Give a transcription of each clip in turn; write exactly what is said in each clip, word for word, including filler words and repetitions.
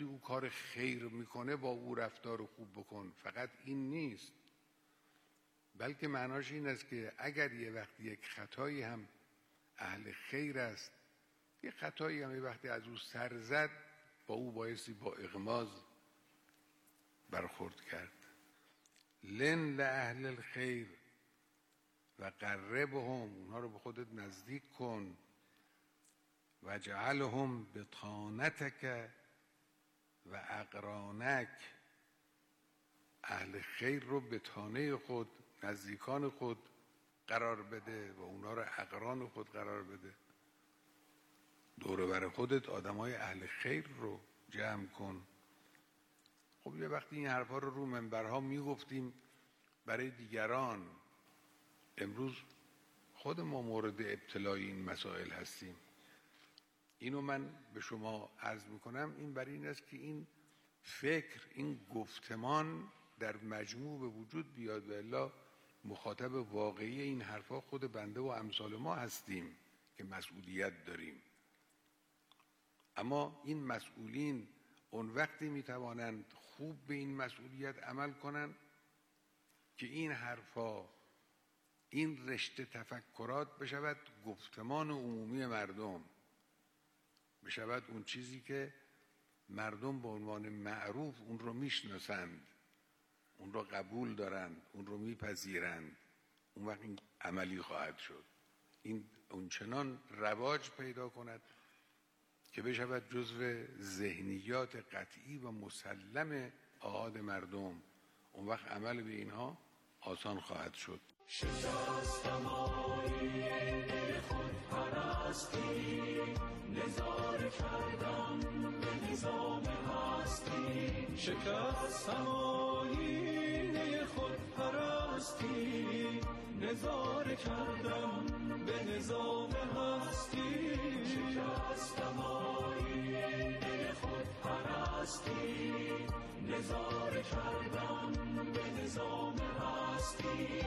وقتی او کار خیر میکنه با او رفتار خوب بکن. فقط این نیست، بلکه معناش این است که اگر یه وقتی یک خطایی هم اهل خیر است، یه خطایی هم یه وقتی از او سر زد، با او بایستی با اغماض برخورد کرد. لن لأهل الخیر و قربهم، اونها رو به خودت نزدیک کن. و جعلهم بطانتک و اقرانک، اهل خیر رو بطانه خود، نزدیکان خود قرار بده و اونها رو اقران خود قرار بده. دور بر خودت آدمای اهل خیر رو جمع کن. خب یه وقتی این حرفا رو رو منبرها میگفتیم برای دیگران، امروز خود ما مورد ابتلای این مسائل هستیم. اینو من به شما عرض میکنم، این برای این است که این فکر، این گفتمان در مجموع به وجود بیاد و الا مخاطب واقعی این حرفا خود بنده و امثال ما هستیم که مسئولیت داریم. اما این مسئولین اون وقتی میتوانند خوب به این مسئولیت عمل کنند که این حرفا، این رشته تفکرات بشود گفتمان عمومی مردم، بشود اون چیزی که مردم به عنوان معروف اون رو میشناسند، اون رو قبول دارند، اون رو میپذیرند. اون وقت این عملی خواهد شد، این اونچنان رواج پیدا کند که بشود جزو ذهنیات قطعی و مسلم آحاد مردم. اون وقت عمل به اینها آسان خواهد شد. شکستم آیین خود پرستی، نظاره کردم به نظام هستی. شکستم آیین خود پرستی، نظاره کردم به نظام هستی. شکستم آیین خود پرستی، نظاره کردم به نظام هستی.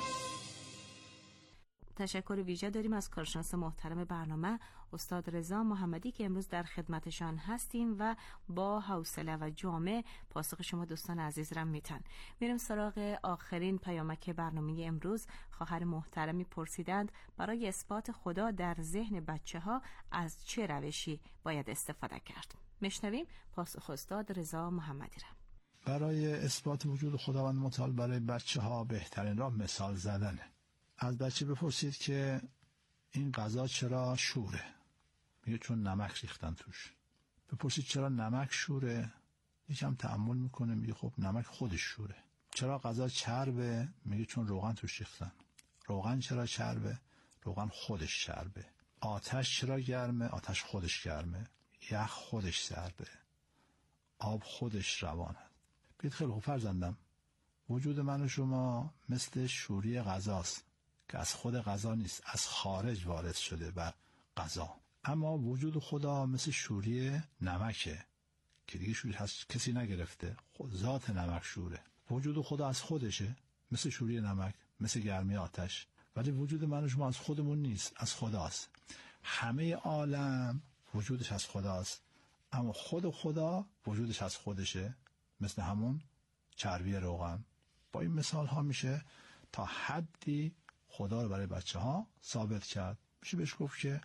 تشکر ویژه داریم از کارشناس محترم برنامه استاد رضا محمدی که امروز در خدمتشان هستیم و با حوصله و جامع پاسخ شما دوستان عزیز را میتن. میریم سراغ آخرین پیامک برنامه امروز. خواهر محترمی پرسیدند برای اثبات خدا در ذهن بچه ها از چه روشی باید استفاده کرد؟ مشنویم پاسخ استاد رضا محمدی را. برای اثبات وجود خداوند متعال برای بچه ها بهترین راه مثال زدنه. از بچه بپرسید که این غذا چرا شوره؟ میگه چون نمک ریختن توش. بپرسید چرا نمک شوره؟ یکم تأمل میکنه، میگه خب نمک خودش شوره. چرا غذا چربه؟ میگه چون روغن توش ریختن. روغن چرا چربه؟ روغن خودش چربه. آتش چرا گرمه؟ آتش خودش گرمه. یخ خودش سرده. آب خودش روانه. بید خیلی خوب فرزندم، وجود من و شما مثل شوری غذاست که از خود غذا نیست، از خارج وارد شده بر غذا. اما وجود خدا مثل شوری نمکه که دیگه شوری هست کسی نگرفته، خود ذات نمک شوره. وجود خدا از خودشه، مثل شوری نمک، مثل گرمی آتش. ولی وجود من و شما از خودمون نیست، از خداست. همه عالم وجودش از خداست، اما خود خدا وجودش از خودشه، مثل همون چربی روغن. با این مثال ها میشه تا حدی خدا رو برای بچه ها ثابت کرد. میشه بهش گفت که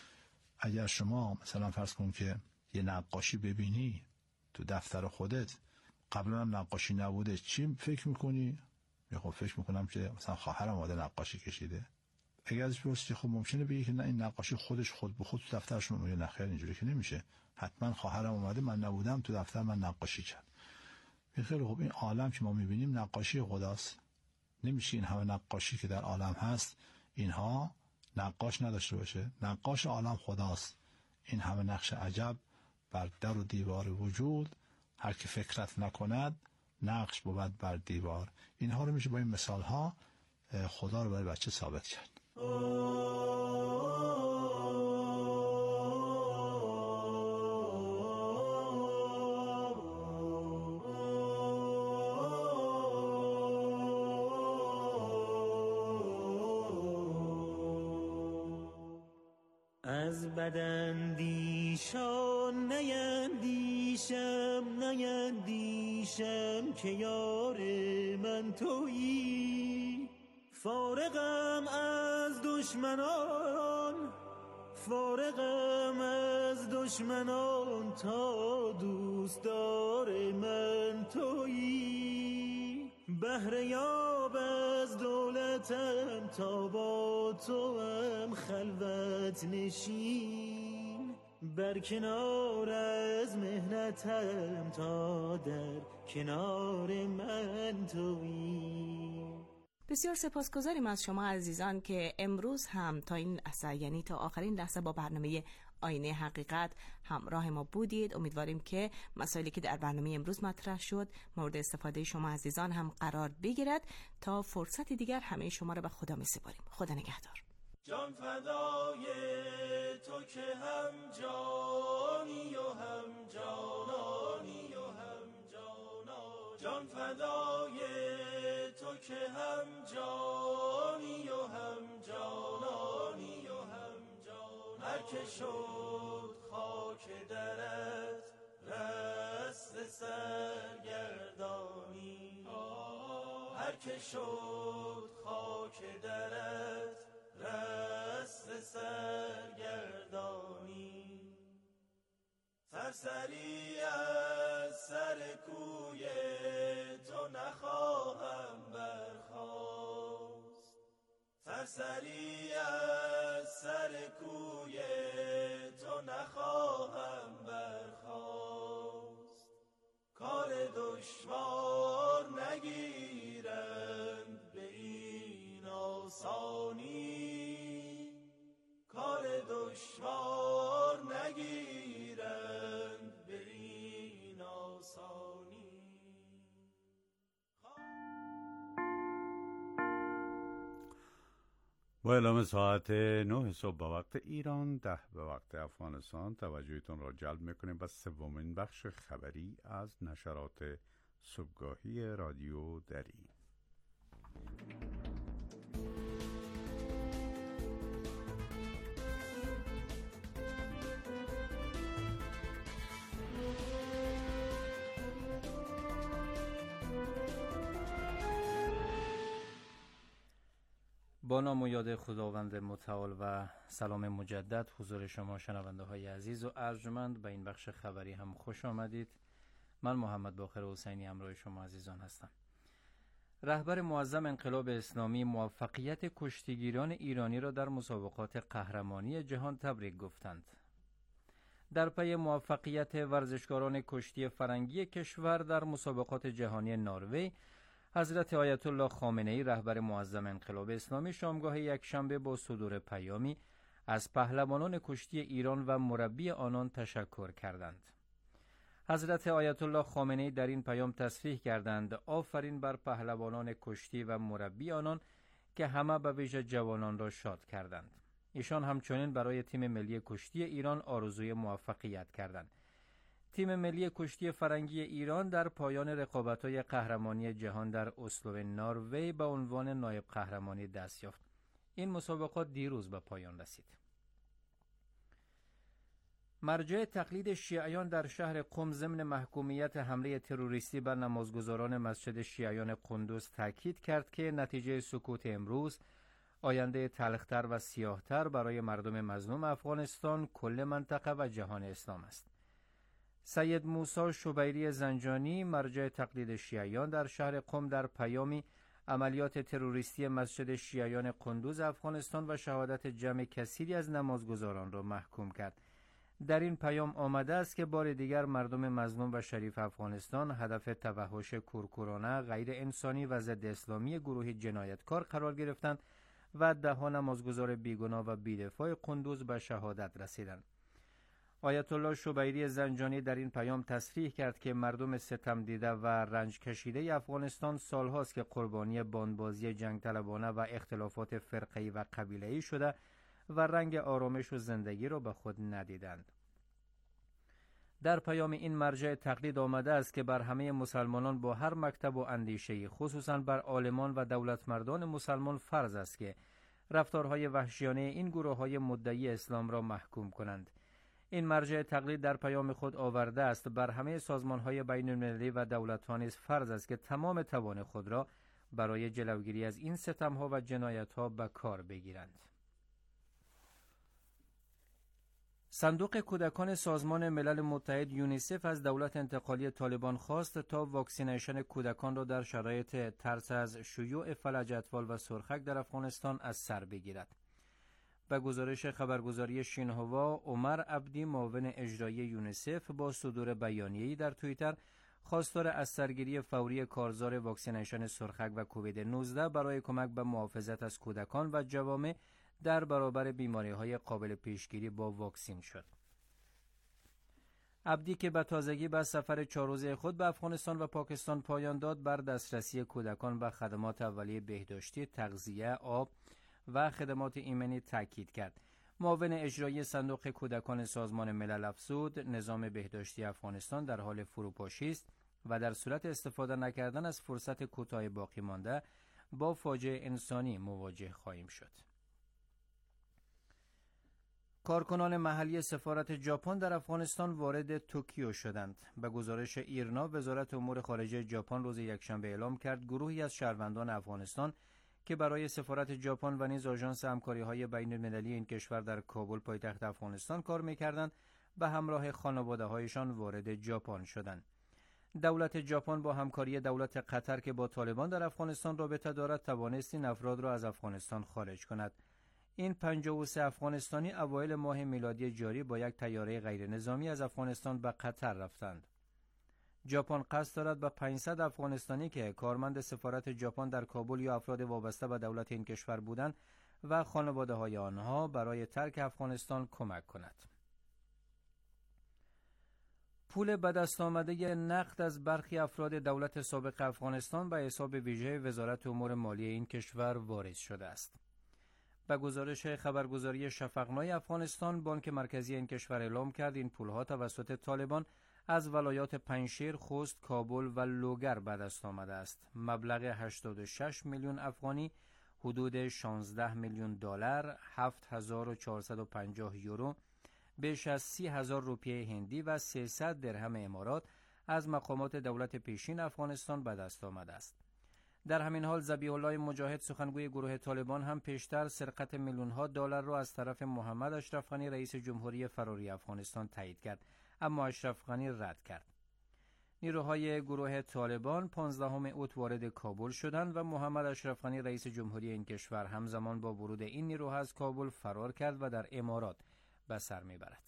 اگر شما مثلا فرض کن که یه نقاشی ببینی تو دفتر خودت، قبلا هم نقاشی نبوده، چی فکر میکنی؟ یا خب فکر میکنم که مثلا خواهرم اومده نقاشی کشیده. اگر ازش بپرسی خب ممکنه بگی که نه این نقاشی خودش خود به خود تو دفترشون، میگه نه خیر اینجوری که نمیشه، حتما خواهرم اومده، من نبودم تو دفتر من نقاشی کرد. خیلی خب این عالم که ما میبینیم نقاشی خداست. نمیشه این همه نقاشی که در عالم هست اینها نقاش نداشته باشه. نقاش عالم خداست. این همه نقش عجب بر در و دیوار وجود، هر که فکرت نکند نقش بود بر دیوار. اینها رو میشه با این مثال ها خدا رو برای بچه ثابت کرد. از بداندیشان نیندیشم، نیندیشم که یار من تویی. فارغم از دشمنان، فارغم از دشمنان، تا دوستدار من تویی. بهره یاب از دولتم، تا با تو هم خلوت نشین. بر کنار از مهنتم، تا در کنار من تویی. بسیار سپاسگزاریم از شما عزیزان که امروز هم تا این لحظه، یعنی تا آخرین لحظه، با برنامه آینه حقیقت همراه ما بودید. امیدواریم که مسائلی که در برنامه امروز مطرح شد مورد استفاده شما عزیزان هم قرار بگیرد. تا فرصت دیگر همه شما را به خدا می‌سپاریم. خدا نگهدار. جان فدای تو که هم جانی و هم جانانی و هم جانا. جان فدای تو که هم جانی و هم جانانی و هم جانا. هر که شد خاک درت رست سرگردانی. هر که شد خاک درت رست سرگردانی. سرسری از سر کوی تو نخواهم برخاست. سرسری از سر کوی تو نخواهم برخاست. کار دشوار نگیرند به این آسانی. کار دشوار نگیرند به این آسانی. و اعلام ساعت نه صبح به وقت ایران، ده به وقت افغانستان توجهتون را جلب میکنیم به سومین بخش خبری از نشرات صبحگاهی رادیو دری. با نام و یاد خداوند متعال و سلام مجدد حضور شما شنونده های عزیز و ارجمند به این بخش خبری هم خوش آمدید. من محمد باقر حسینی همراه شما عزیزان هستم. رهبر معظم انقلاب اسلامی موفقیت کشتیگیران ایرانی را در مسابقات قهرمانی جهان تبریک گفتند. در پی موفقیت ورزشکاران کشتی فرنگی کشور در مسابقات جهانی نروژ، حضرت آیت الله خامنه‌ای رهبر معظم انقلاب اسلامی شامگاه یکشنبه با صدور پیامی از پهلوانان کشتی ایران و مربی آنان تشکر کردند. حضرت آیت الله خامنه‌ای در این پیام تصریح کردند آفرین بر پهلوانان کشتی و مربی آنان که همه به ویژه جوانان را شاد کردند. ایشان همچنین برای تیم ملی کشتی ایران آرزوی موفقیت کردند. تیم ملی کشتی فرنگی ایران در پایان رقابت‌های قهرمانی جهان در اسلو نروژ به عنوان نایب قهرمانی دست یافت. این مسابقات دیروز به پایان رسید. مرجع تقلید شیعیان در شهر قم ضمن محکومیت حمله تروریستی بر نمازگزاران مسجد شیعیان قندوز تاکید کرد که نتیجه سکوت امروز آینده تلختر و سیاهتر برای مردم مظلوم افغانستان، کل منطقه و جهان اسلام است. سید موسی شبیری زنجانی مرجع تقلید شیعیان در شهر قم در پیامی عملیات تروریستی مسجد شیعیان قندوز افغانستان و شهادت جمع کثیری از نمازگزاران را محکوم کرد. در این پیام آمده است که بار دیگر مردم مظلوم و شریف افغانستان هدف توحش کورکورانه، غیر انسانی و ضد اسلامی گروه جنایتکار قرار گرفتند و ده ها نمازگزار بیگناه و بی‌دفاع قندوز به شهادت رسیدند. آیت الله شبیری زنجانی در این پیام تصریح کرد که مردم ستم دیده و رنج کشیده افغانستان سالهاست که قربانی باندبازی جنگ طلبانه و اختلافات فرقه‌ای و قبیله‌ای شده و رنگ آرامش و زندگی را به خود ندیدند. در پیام این مرجع تقلید آمده است که بر همه مسلمانان با هر مکتب و اندیشه‌ای، خصوصاً بر عالمان و دولتمردان مسلمان فرض است که رفتارهای وحشیانه این گروه‌های مدعی اسلام را محکوم کنند. این مرجع تقلید در پیام خود آورده است بر همه سازمان‌های بین‌المللی و دولت‌ها نیز فرض است که تمام توان خود را برای جلوگیری از این ستم‌ها و جنایت‌ها به کار بگیرند. صندوق کودکان سازمان ملل متحد یونیسف از دولت انتقالی طالبان خواست تا واکسینیشن کودکان را در شرایط ترس از شیوع فلج اطفال و سرخک در افغانستان از سر بگیرد. به گزارش خبرگزاری شینهوا، عمر عبدی معاون اجرایی یونیسف با صدور بیانیه‌ای در توییتر خواستار از سرگیری فوری کارزار واکسینیشن سرخک و کووید نوزده برای کمک به محافظت از کودکان و جوامع در برابر بیماری‌های قابل پیشگیری با واکسین شد. عبدی که به تازگی به سفر چهار روزه خود به افغانستان و پاکستان پایان داد، بر دسترسی کودکان به خدمات اولیه بهداشتی، تغذیه، آب و خدمات ایمنی تاکید کرد. معاون اجرایی صندوق کودکان سازمان ملل افزود نظام بهداشتی افغانستان در حال فروپاشی است و در صورت استفاده نکردن از فرصت کوتاه باقی مانده با فاجعه انسانی مواجه خواهیم شد. کارکنان محلی سفارت ژاپن در افغانستان وارد توکیو شدند. به گزارش ایرنا، وزارت امور خارجه ژاپن روز یکشنبه اعلام کرد گروهی از شهروندان افغانستان که برای سفارت ژاپن و نیز آژانس همکاری‌های بین‌المللی این کشور در کابل پایتخت افغانستان کار می‌کردند به همراه خانواده‌هایشان وارد ژاپن شدند. دولت ژاپن با همکاری دولت قطر که با طالبان در افغانستان رابطه دارد توانست این افراد را از افغانستان خارج کند. این پنجاه و سه افغانستانی اوایل ماه میلادی جاری با یک طیاره غیر نظامی از افغانستان به قطر رفتند. ژاپن قصد دارد به پانصد افغانستانی که کارمند سفارت ژاپن در کابل یا افراد وابسته به دولت این کشور بودند و خانواده‌های آنها برای ترک افغانستان کمک کند. پول به دست آمده نقد از برخی افراد دولت سابق افغانستان به حساب ویژه وزارت امور مالی این کشور واریز شده است. به گزارش خبرگزاری شفقنای افغانستان، بانک مرکزی این کشور اعلام کرد این پولها توسط طالبان از ولایات پنجشیر، خوست، کابل و لوگر به دست آمده است. مبلغ هشتاد و شش میلیون افغانی، حدود شانزده میلیون دلار، هفت هزار و چهارصد و پنجاه یورو، بیش از سی هزار روپیه هندی و سیصد درهم امارات از مقامات دولت پیشین افغانستان به دست آمده است. در همین حال ذبیح الله مجاهد، سخنگوی گروه طالبان، هم پیشتر سرقت میلیون‌ها دلار را از طرف محمد اشرف غنی رئیس جمهوری فراری افغانستان تایید کرد، اما اشرف غنی رد کرد. نیروهای گروه طالبان پانزدهم اوت وارد کابل شدند و محمد اشرف غنی رئیس جمهوری این کشور همزمان با ورود این نیروها از کابل فرار کرد و در امارات به سر میبرد.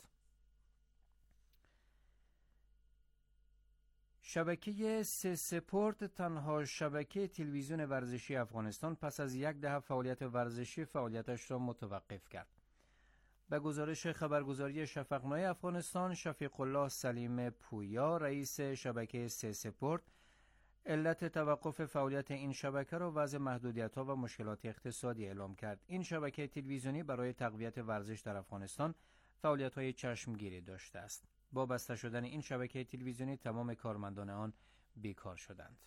شبکه سه سپورت، تنها شبکه تلویزیون ورزشی افغانستان، پس از یک دهه فعالیت ورزشی فعالیتش را متوقف کرد. به گزارش خبرگزاری شفقنای افغانستان، شفیق الله سلیم پویا، رئیس شبکه سه سپورت، علت توقف فعالیت این شبکه را وضع محدودیت‌ها و مشکلات اقتصادی اعلام کرد. این شبکه تلویزیونی برای تقویت ورزش در افغانستان فعالیت‌های چشمگیری داشته است. با بسته شدن این شبکه تلویزیونی تمام کارمندان آن بیکار شدند.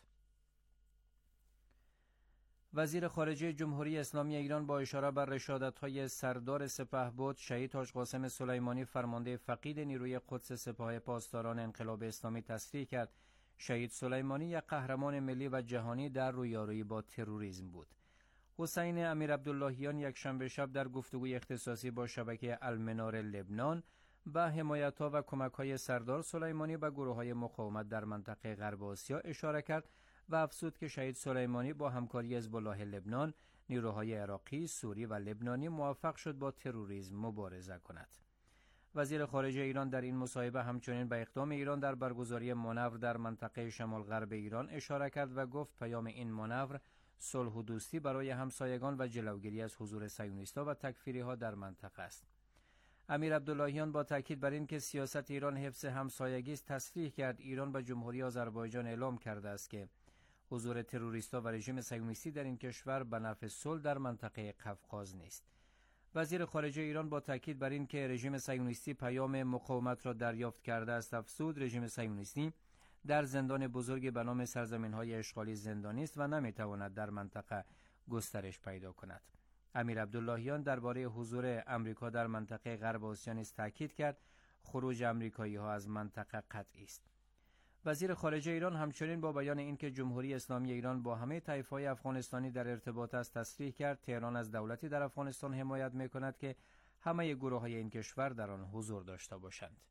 وزیر خارجه جمهوری اسلامی ایران با اشاره بر رشادت‌های سردار سپهبد شهید حاج قاسم سلیمانی، فرمانده فقید نیروی قدس سپاه پاسداران انقلاب اسلامی، تصریح کرد شهید سلیمانی یک قهرمان ملی و جهانی در رویارویی با تروریسم بود. حسین امیر عبداللهیان یک شنبه شب در گفتگوی اختصاصی با شبکه المنار لبنان به حمایت‌ها و کمک‌های سردار سلیمانی به گروه‌های مقاومت در منطقه غرب آسیا اشاره کرد و افزود که شهید سلیمانی با همکاری حزب الله لبنان، نیروهای عراقی، سوری و لبنانی موفق شد با تروریسم مبارزه کند. وزیر خارجه ایران در این مصاحبه همچنین به اقدام ایران در برگزاری مانور در منطقه شمال غرب ایران اشاره کرد و گفت پیام این مانور صلح و دوستی برای همسایگان و جلوگیری از حضور صهیونیست‌ها و تکفیری‌ها در منطقه است. امیر عبداللهیان با تاکید بر این که سیاست ایران حفظ همسایگی است تصریح کرد ایران به جمهوری آذربایجان اعلام کرده است که حضور تروریست‌ها و رژیم صهیونیستی در این کشور به نفع صلح در منطقه قفقاز نیست. وزیر خارجه ایران با تاکید بر این که رژیم صهیونیستی پیام مقاومت را دریافت کرده است افزود رژیم صهیونیستی در زندان بزرگی به نام سرزمین‌های اشغالی زندانی است و نمی‌تواند در منطقه گسترش پیدا کند. امیر عبداللهیان درباره حضور امریکا در منطقه غرب آسیا نیز تاکید کرد خروج امریکایی ها از منطقه قطعی است. وزیر خارجه ایران همچنین با بیان اینکه جمهوری اسلامی ایران با همه طایفه‌های افغانستانی در ارتباط است تصریح کرد تهران از دولتی در افغانستان حمایت می‌کند که همه گروه‌های این کشور در آن حضور داشته باشند.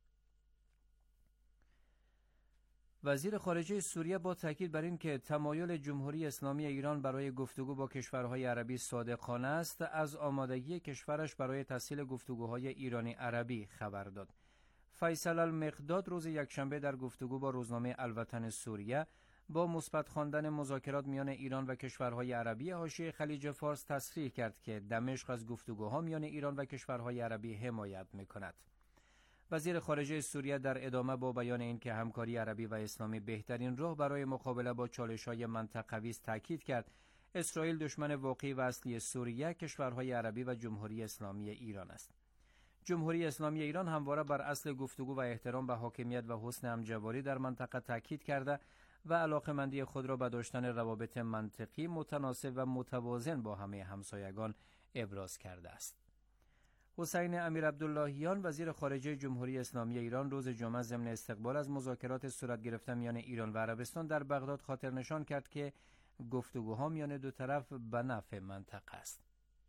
وزیر خارجه سوریه با تاکید بر این که تمایل جمهوری اسلامی ایران برای گفتگو با کشورهای عربی صادقانه است، از آمادگی کشورش برای تسهیل گفتگوهای ایرانی عربی خبر داد. فیصل المقداد روز یکشنبه در گفتگو با روزنامه الوطن سوریه با مثبت خواندن مذاکرات میان ایران و کشورهای عربی حاشیه خلیج فارس تصریح کرد که دمشق از گفتگوها میان ایران و کشورهای عربی حمایت میکند. وزیر خارجه سوریه در ادامه با بیان اینکه همکاری عربی و اسلامی بهترین راه برای مقابله با چالش‌های منطقوی است تاکید کرد اسرائیل دشمن واقعی و اصلی سوریه، کشورهای عربی و جمهوری اسلامی ایران است. جمهوری اسلامی ایران همواره بر اصل گفتگو و احترام به حاکمیت و حسن همجواری در منطقه تاکید کرده و علاقه‌مندی خود را به داشتن روابط منطقی متناسب و متوازن با همه همسایگان ابراز کرده است. حسین امیر عبداللهیان وزیر خارجه جمهوری اسلامی ایران روز جمعه ضمن استقبال از مذاکرات صورت گرفته میان ایران و عربستان در بغداد خاطر نشان کرد که گفتگوها میان دو طرف به نفع منطقه است.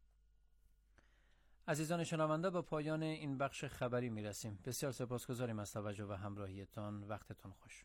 عزیزان شنونده به پایان این بخش خبری می رسیم. بسیار سپاسگزاریم از توجه و همراهیتان. وقتتون خوش.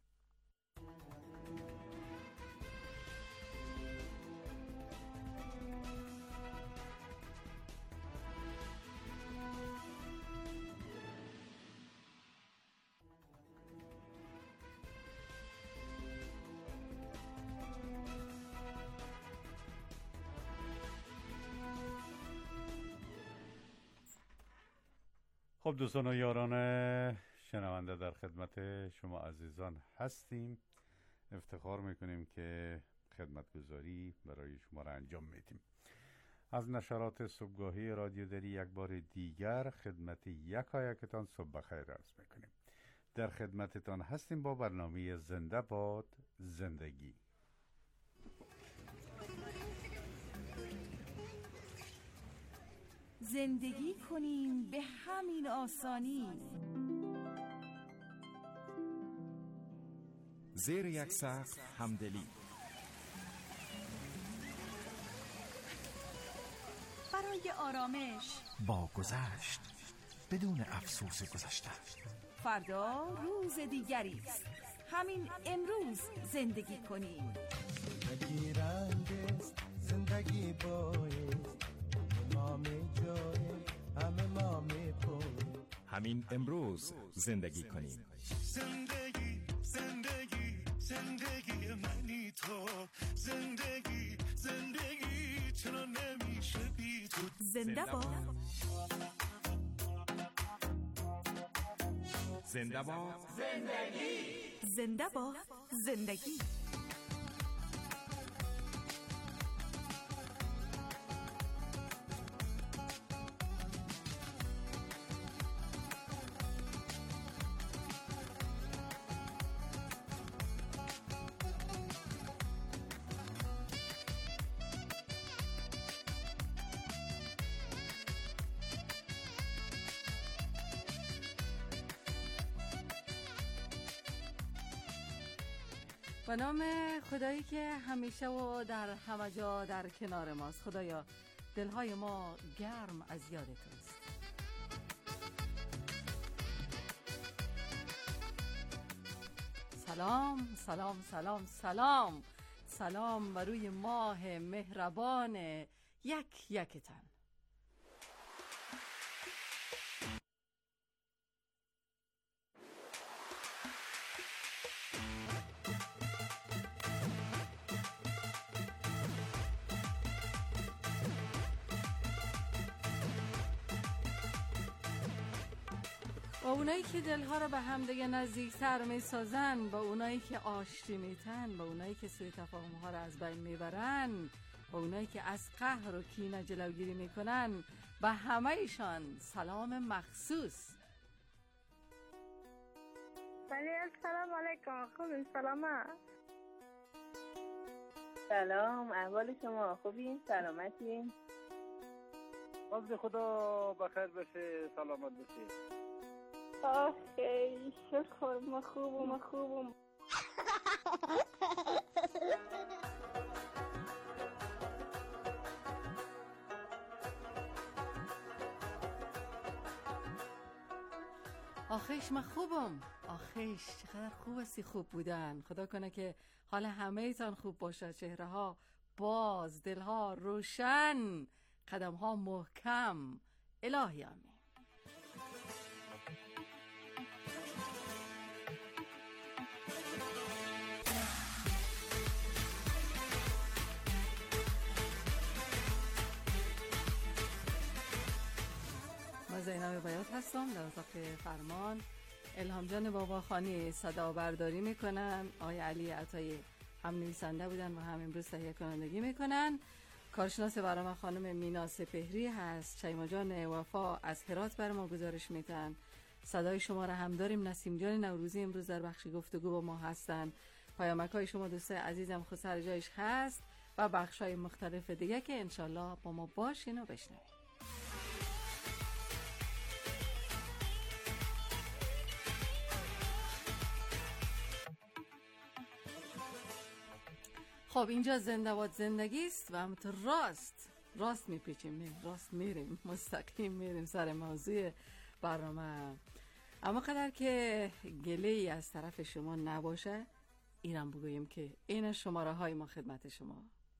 خب دوستان و یاران شنونده در خدمت شما عزیزان هستیم. افتخار میکنیم که خدمتگزاری برای شما را انجام میدیم. از نشرات صبحگاهی رادیو دری یک بار دیگر خدمت یکا یکتان صبح بخیر عرض میکنیم. در خدمتتان هستیم با برنامه زنده باد زندگی. زندگی کنیم به همین آسانی، زیر یک سقف همدلی، برای آرامش با گذشت بدون افسوس گذشته. فردا روز دیگری است، همین امروز زندگی کنیم. زندگی رنگ است، زندگی بایست، همه جای همه ما میپویم. همین امروز زندگی کنیم. زندگی زندگی زندگی منی تو، زندگی زندگی چرا نمیشه بی تو. زنده باد زنده باد زندگی، زنده باد زندگی. به نام خدایی که همیشه و در همه جا در کنار ماست. خدایا دلهای ما گرم از یاد توست. سلام سلام سلام سلام سلام بر روی ماه مهربان یک یکتن. با اونایی که دلها رو به همدیگه نزدیکتر میسازن، با اونایی که آشتی میتن، با اونایی که سوء تفاهم‌ها رو از بین میبرن، با اونایی که از قهر و کینه جلوگیری میکنن، به همه ایشان سلام مخصوص. بله السلام علیکم. خوبین؟ سلامت؟ سلام، احوال شما خوبین؟ سلامتین؟ از خدا بخیر بشه، سلامت بشه. آخه شکر ما خوبم ما خوبم. آخیش من خوبم. آخیش چقدر خوب هستی خوب بودن. خدا کنه که حال همه ایتان خوب باشه، چهره ها باز، دل ها روشن، قدم ها محکم. الهی آمین. من زینب بیات هستم در اتاق فرمان. الهام جان باباخانی صدا برداری میکنن، آقای علی عطایی هم نویسنده بودن و هم امروز تهیه کنندگی میکنن. کارشناس برنامه خانم مینا سپهری هست. شیما جان وفا از هرات بر ما گزارش میتن. صدای شما را هم داریم. نسیم جان نوروزی امروز در بخش گفتگو با ما هستن. پیامک های شما دوستای عزیزم خود سر جایش هست و بخش های مختلف دیگه که انشالله با ما باشین و بشنوید. خب اینجا زنده‌باد زندگی است و همونطور راست راست میپیچیم میریم راست میریم مستقیم میریم سر موضوع برنامه. اما قدر که گله‌ای از طرف شما نباشه اینم بگوییم که این شماره های ما خدمت شما.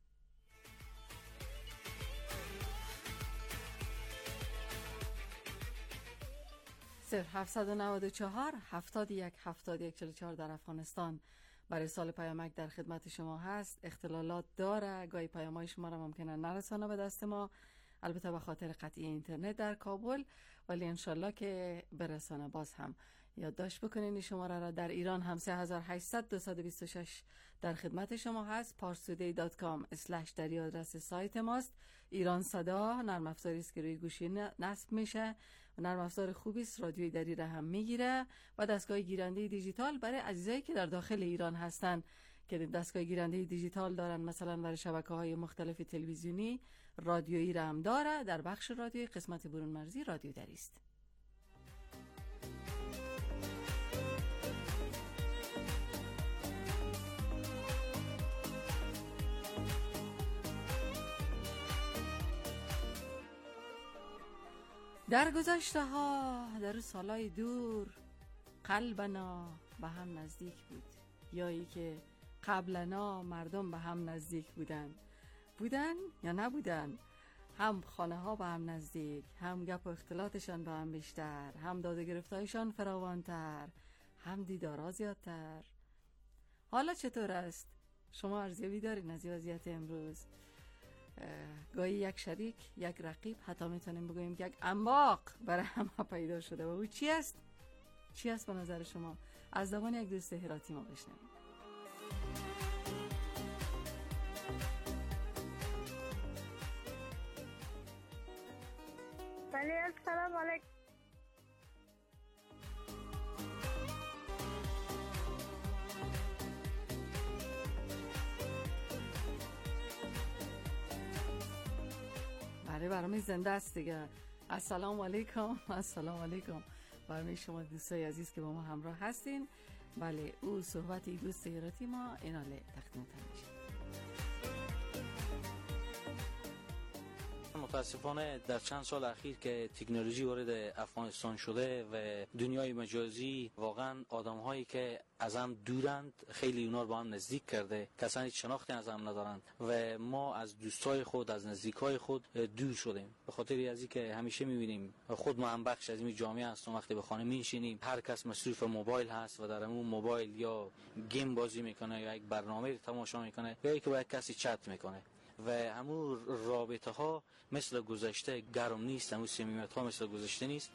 صفر هفتصد و نود و چهار هفتاد و یک هفتاد و یک چهل و چهار در افغانستان برای سال پیامک در خدمت شما هست. اختلالات داره، گاهی پیام‌های شما را ممکنه نرسانه به دست ما، البته به خاطر قطعی اینترنت در کابل، ولی انشالله که برسانه. باز هم یادداشت بکنین این شماره را. در ایران هم سه هزار و هشتصد دویست و بیست و شش در خدمت شما هست. پارستودی دات کام اسلش در آدرس سایت ماست. ایران صدا نرم افزاری است که روی گوشی نصب میشه و نرم افزار خوبی است، رادیوی دری را هم میگیره و دستگاه گیرنده دیجیتال برای عزیزایی که در داخل ایران هستن که دستگاه گیرنده دیجیتال دارن، مثلا برای شبکه‌های مختلف تلویزیونی، رادیویی را هم داره. در بخش رادیویی قسمت برون مرزی رادیو دری است. در گذشته ها در سالهای دور قلبنا به هم نزدیک بود، یا ای که قبلنا مردم به هم نزدیک بودن بودن یا نبودن. هم خانه ها به هم نزدیک، هم گپ و اختلاطشان به هم بیشتر، هم داد و گرفتایشان فراوانتر، هم دیدارا زیادتر. حالا چطور است؟ شما ارزیابی دارین از وضعیت امروز؟ گاهی یک شریک، یک رقیب، حتی میتونیم بگوییم یک انباق برای همه پیدا شده و او چی است؟ چی است به نظر شما؟ از زبان یک دوست هراتی ما بشنویم. بله السلام علیکم. بله برنامه زنده است دیگه. السلام علیکم. السلام علیکم برای شما دوستای عزیز که با ما همراه هستین. بله او صحبتی دوست هراتی ما ایناله تقدیمتان میشه. متاسفانه در چند سال اخیر که تکنولوژی وارد افغانستان شده و دنیای مجازی واقعا آدم هایی که از هم دورند خیلی اونا رو با هم نزدیک کرده، کسانی شناختی از هم ندارند و ما از دوستای خود، از نزدیکای خود دور شدیم. به خاطر از اینکه همیشه می‌بینیم خود ما هم بخش از این جامعه هستیم، وقتی به خانه می‌نشینیم هر کس مصروف موبایل هست و در اون موبایل یا گیم بازی میکنه یا یک برنامه رو تماشا میکنه یا اینکه با یک کسی چت میکنه و همون رابطه ها مثل گذشته گرم نیست، همون صمیمیت ها مثل گذشته نیست.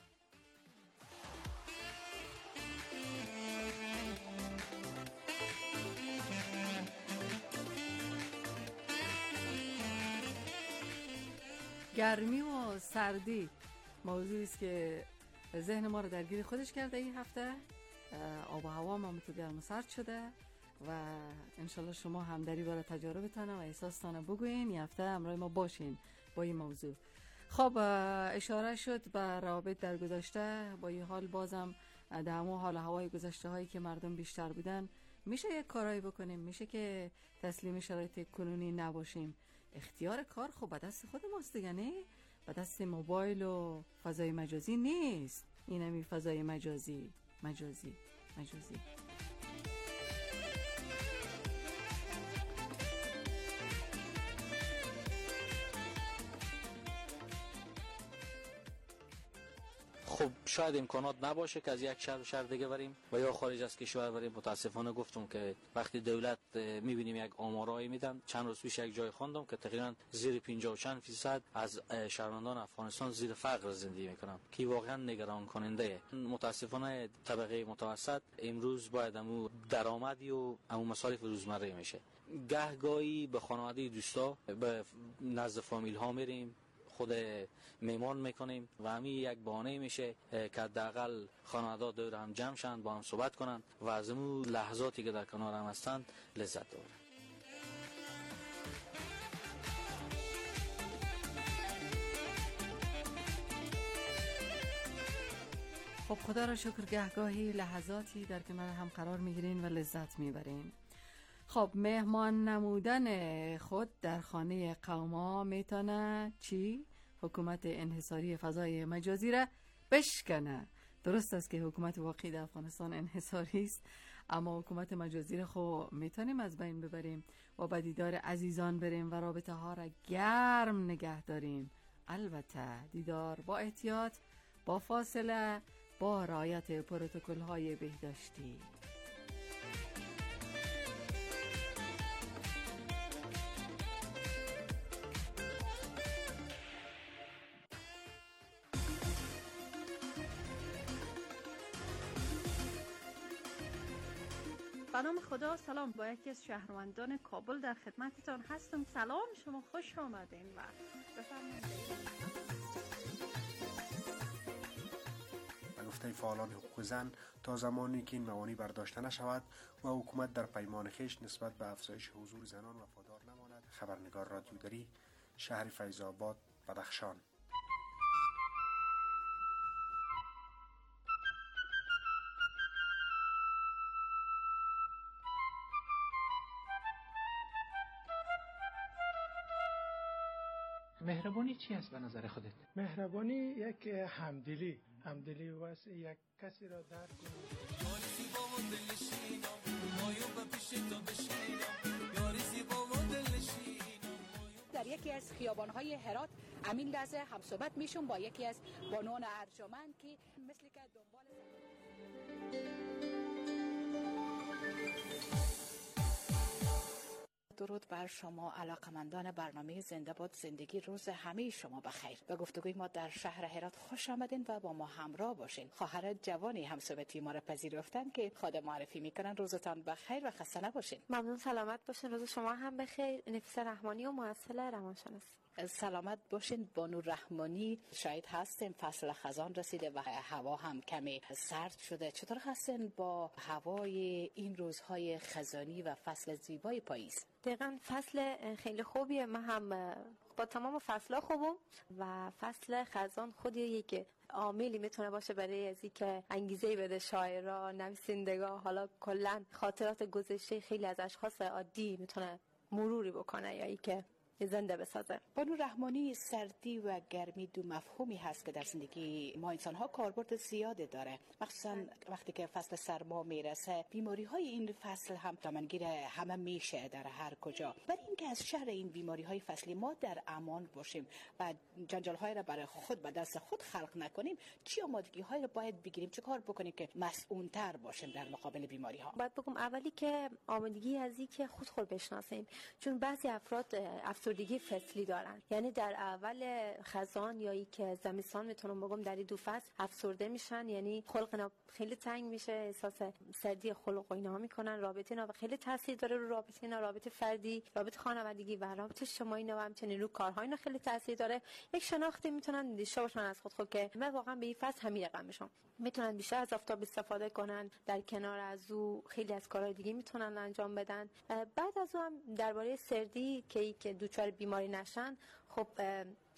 گرمی و سردی موضوعی است که ذهن ما رو درگیر خودش کرده این هفته. آب و هوا ما تو گرم و سرد شده و انشالله شما هم دری برای تجاربتان و احساستان بگوین. این هفته همراه ما باشین با این موضوع. خب اشاره شد به روابط در گذشته، با این حال بازم در همون حال هوای گذشته هایی که مردم بیشتر بودن میشه یک کارایی بکنیم، میشه که تسلیم شرایط کنونی نباشیم. اختیار کار خب به دست خود ماست دیگه، نه به دست موبایل و فضای مجازی نیست. اینمی فضای مجازی مجازی مجازی خب شاید امکانات نباشه که از یک شهر به شهر دیگه بریم و یا خارج از کشور بریم. متاسفانه گفتم که وقتی دولت میبینیم یک آمارایی میدن، چند روز پیش یک جای خواندم که تقریبا زیر پنجاه و چند فیصد از شهروندان افغانستان زیر فقر زندگی میکنن که واقعا نگران کننده. متاسفانه طبقه متوسط امروز باید امو درآمدی و امو مصارف روزمره میشه. گهگاهی به خانواده دوستا به نزد فامیل ها میریم، خود میمان میکنیم و همین یک بهانه میشه که حداقل خانواده دور هم جمع شن، با هم صحبت کنن و از اون لحظاتی که در کنار هم هستند لذت ببرن. خب خدا را شکر گهگاهی لحظاتی در کنار هم قرار میگیرین و لذت میبرین. خب مهمان نمودن خود در خانه قوما میتونه چی؟ حکومت انحصاری فضای مجازی را بشکنه. درست است که حکومت واقعی در افغانستان انحصاری است، اما حکومت مجازی را خب میتونیم از بین ببریم و به دیدار عزیزان بریم و رابطه ها را گرم نگه داریم. البته دیدار با احتیاط، با فاصله، با رعایت پروتکل های بهداشتی. به نام خدا. سلام، با یکی از شهروندان کابل در خدمتتان هستم. سلام، شما خوش آمدین و بفرمایید. به گفته فعالان حقوق زن، تا زمانی که این موانع برداشته نشود و حکومت در پیمان خویش نسبت به افزایش حضور زنان وفادار نماند. خبرنگار رادیودری، شهر فیض آباد، بدخشان. مهربانی چی است به نظر خودت؟ مهربانی یک همدلی، همدلی واسه یک کسی را درک کنی. در یکی از خیابان‌های هرات امین لحظه همصحبت میشم با یکی از بانوان ارجمند که مثل که دنبال درود بر شما علاقمندان برنامه زنده باد زندگی. روز همه شما بخیر. به گفتگوی ما در شهر هرات خوش آمدین و با ما همراه باشین. خواهر جوانی همصحبتی ما را پذیرفتن که خود معرفی میکنن. روزتان بخیر و خسته نباشین. ممنون، سلامت باشین. روز شما هم بخیر. نفیس رحمانی و مؤثل روانشناسی. سلامت باشین. بانو رحمانی، شاید هستیم فصل خزان رسیده و هوا هم کمی سرد شده. چطور هستین با هوای این روزهای خزانی و فصل زیبای پاییز؟ دقیقاً فصل خیلی خوبیه. من هم با تمام فصل‌ها خوبم و فصل خزان خودی یک عاملی میتونه باشه برای از اینکه انگیزه بده شاعرها، نویسندگان، حالا کلا خاطرات گذشته خیلی از اشخاص عادی میتونه مروری بکنه یا اینکه زنده بسازه. بانو رحمانی، سردی و گرمی دو مفهومی هست که در زندگی ما انسان ها کاربرد زیاده داره، مخصوصا وقتی که فصل سرما میرسه. بیماری های این فصل هم دامنگیر همه میشه در هر کجا. برای اینکه از شر این بیماری های فصلی ما در امان باشیم و جنجال های را برای خود به دست خود خلق نکنیم، چی آمادگی های را باید بگیریم، چه کار بکنیم که مسئول تر باشیم در مقابل بیماری ها؟ باید بگم اولی که آمادگی از این که خود خود بشناسیم، چون بعضی افراد افسردگی فصلی دارن. یعنی در اول خزان یا ای که زمستان میتونم بگم در این دو فصل افسرده میشن، یعنی خلق خیلی تنگ میشه، احساس سردی خلق و اینا میکنن. رابطه اینا خیلی تاثیر داره رو رابطه اینا، رابطه فردی، رابطه خانوادگی و رابطه اجتماعی اینا، همچنین رو کارهای اینا خیلی تاثیر داره. یک شناختی میتونن داشته باشن از خود خود که من واقعا به این فصل همین رقم میشم. میتونن بیشتر از آفتاب استفاده کنن، در کنار از او خیلی از کارهای دیگه میتونن انجام بدن. بعد از اون هم درباره سردی که که دوچار بیماری نشن، خب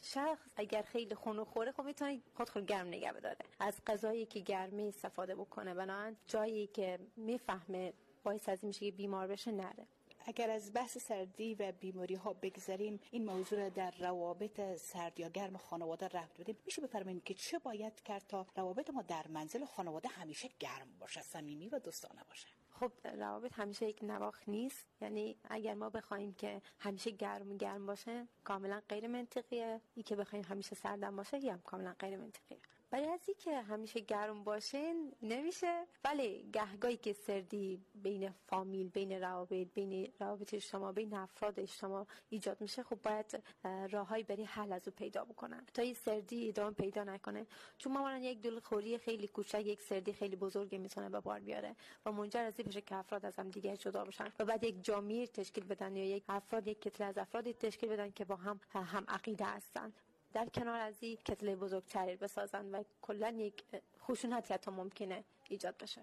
شخص اگر خیلی خونو خوره خب میتونه خودش رو گرم نگه داره، از غذایی که گرمی استفاده بکنه، بنابراین جایی که میفهمه باعث از این میشه که بیمار بشه نره. اگر از بحث سردی و بیماری ها بگذاریم، این موضوع را در روابط سرد یا گرم خانواده ربط بدیم، میشه بفرمایید که چه باید کرد تا روابط ما در منزل و خانواده همیشه گرم باشه، صمیمی و دوستانه باشه؟ خب روابط همیشه یک نواخت نیست، یعنی اگر ما بخوایم که همیشه گرم گرم باشه کاملا غیر منطقیه، این که بخوایم همیشه سردم باشه هم کاملا غیر منطقیه. برای از این که همیشه گرم باشه نمیشه، ولی گهگاهی که سردی بین فامیل، بین روابط، بین روابط اجتماع، بین افراد اجتماع ایجاد میشه، خب باید راههایی برای حل از او پیدا بکنن تا این سردی ادامه پیدا نکنه. چون معمولا یک دلخوری خیلی کوچک یک سردی خیلی بزرگ میتونه به بار بیاره و منجر از این بشه که افراد از هم دیگه جدا بشن و بعد یک جامعه تشکیل بدن یا یک افراد یک کتله از افراد تشکیل بدن که با هم هم عقیده هستن، در کنار از این کتله بزرگتری بسازن و کلا یک خشونت حتی ممکنه ایجاد بشه.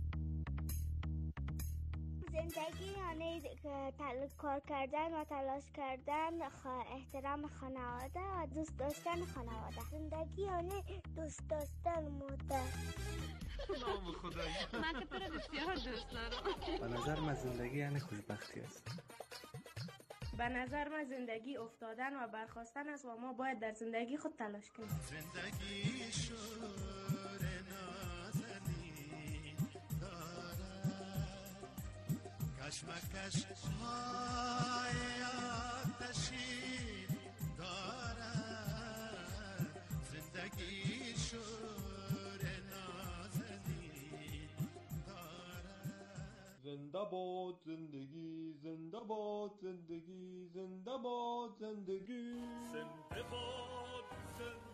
زندگی یعنی کار کردن و تلاش کردن، احترام خانواده و دوست داشتن خانواده. زندگی یعنی دوست داشتن مادر. نام خدایی من که تو رو بسیار دوست دارم. به نظر من زندگی یعنی خوشبختی است. به نظر من زندگی افتادن و برخاستن است و ما باید در زندگی خود تلاش کنیم. زندگی شور نازنین دارد، کشمکش های آتشین دارد. زندگی شور نازنین دارد. زنده باد زندگی، زنده باد زندگی، زنده باد زندگی، زنده باد زندگی.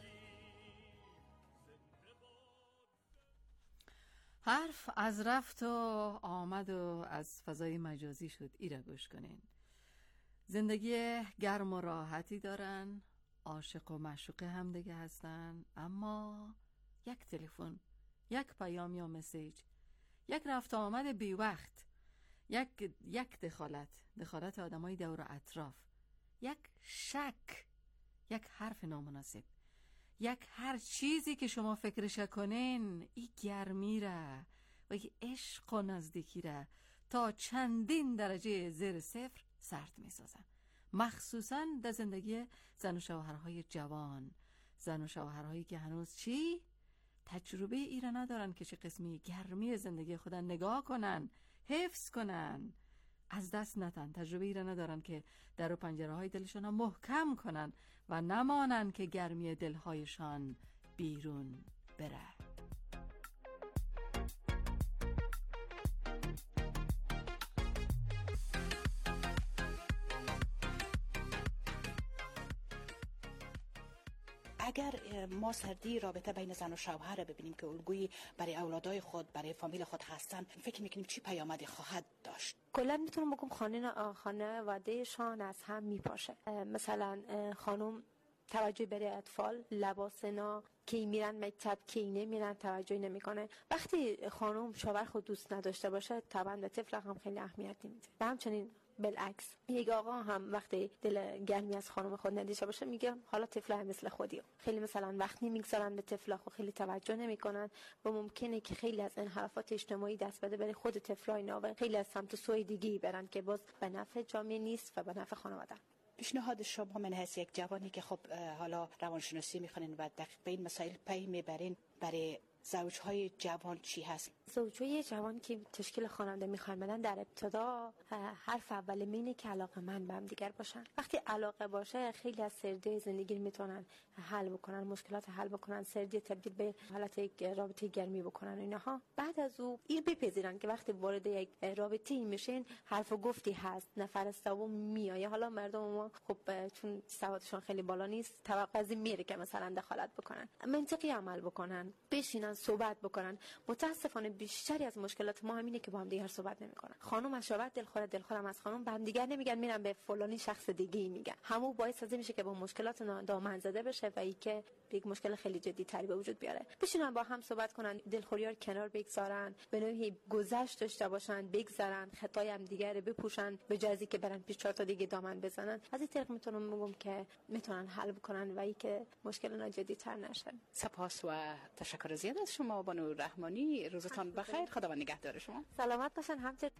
حرف از رفت و آمد و از فضای مجازی شد. ایره گوش کنین. زندگی گرم و راحتی دارن، عاشق و معشوق هم دیگه هستن، اما یک تلفن، یک پیام یا مسیج، یک رفت آمد بی وقت، یک یک دخالت دخالت آدمای دور و اطراف، یک شک، یک حرف نامناسب، یک هر چیزی که شما فکرش کنین، این گرمی را و این عشق و نزدیکی را تا چندین درجه زیر صفر سرد می سازن. مخصوصا در زندگی زن و شوهرهای جوان، زن و شوهرهایی که هنوز چی؟ تجربه ای را ندارن که چه قسمی گرمی زندگی خودن نگاه کنن، حفظ کنن، از دست ندن. تجربه ای را ندارن که در و پنجره های دلشون را محکم کنن و نمانن که گرمی دلهایشان بیرون بره. اگر ما سردی رابطه بین زن و شوهر رو ببینیم که الگویی برای اولادای خود، برای فامیل خود هستن، فکر میکنیم چی پیامدی خواهد داشت؟ کلا میتونم بگم خانه خانوادهشان از هم میپاشه. مثلا خانم توجه برای اطفال، لباسنا، کی میرن مکتب کی نمیرن توجه نمیکنه. وقتی خانم شوهر خود دوست نداشته باشه طبعا به طفل هم خیلی اهمیت نمیده. و همچنین بالعکس یک آقا هم وقتی دل گرمی از خانم خود نداشته باشه میگه حالا طفل هم مثل خودی، خیلی مثلا وقت نمیگذارن به طفل، خود خیلی توجه نمیکنن و ممکنه که خیلی از انحرافات اجتماعی دست بده برای خود طفلای نو، خیلی از سمت سوی دیگه برن که باز به نفع جامعه نیست و به نفع خانواده. پیشنهاد شما من هست یک جوانی که خب حالا روانشناسی میخونین و دقیق به این مسائل پی میبرین، برای زوجهای جوان چی هست؟ زوجهای جوان که تشکیل خانواده میخوان بدن در ابتدا حرف اول مینه که علاقه من به هم دیگر باشن. وقتی علاقه باشه خیلی از سردی زندگی میتونن حل بکنن، مشکلات حل بکنن، سردی تبدیل به حالت یک رابطه گرمی بکنن اینها. بعد از او این بپذیرن که وقتی وارد یک رابطه میشین حرف و گفتی هست، نفر سوم میایه. حالا مردم ما خب چون سوادشون خیلی بالا نیست توقع از این میره که مثلا دخالت بکنن، منطقی عمل بکنن، بشینن بشن صحبت بکنن. متاسفانه بیشتری از مشکلات ما همینه که با هم دیگر صحبت نمیکنن. خانم از شوهر دلخوره، دلخورم از خانم، به هم دیگر نمیگن، میرن به فلانی شخص دیگه میگن. همون باعث از میشه که با مشکلات دامن زده بشه و ای که یک مشکل خیلی جدی تری به وجود بیاره. بشینن با هم صحبت کنن، دلخوری‌ها رو کنار بگذارن، به نوعی گذشت داشته باشن، بگذرن، خطای هم دیگر رو بپوشن، به جای که برن پیش چهار تا دیگه دامن بزنن. از این طریق میتونم بگم که میتونن حل بکنن و ای که مشکل جدی تر نشه. سپاس و تشکر زیاد از شما بانو رحمانی. روزتان بخیر، خداوند نگهدار شما. سلامت باشن. همچنین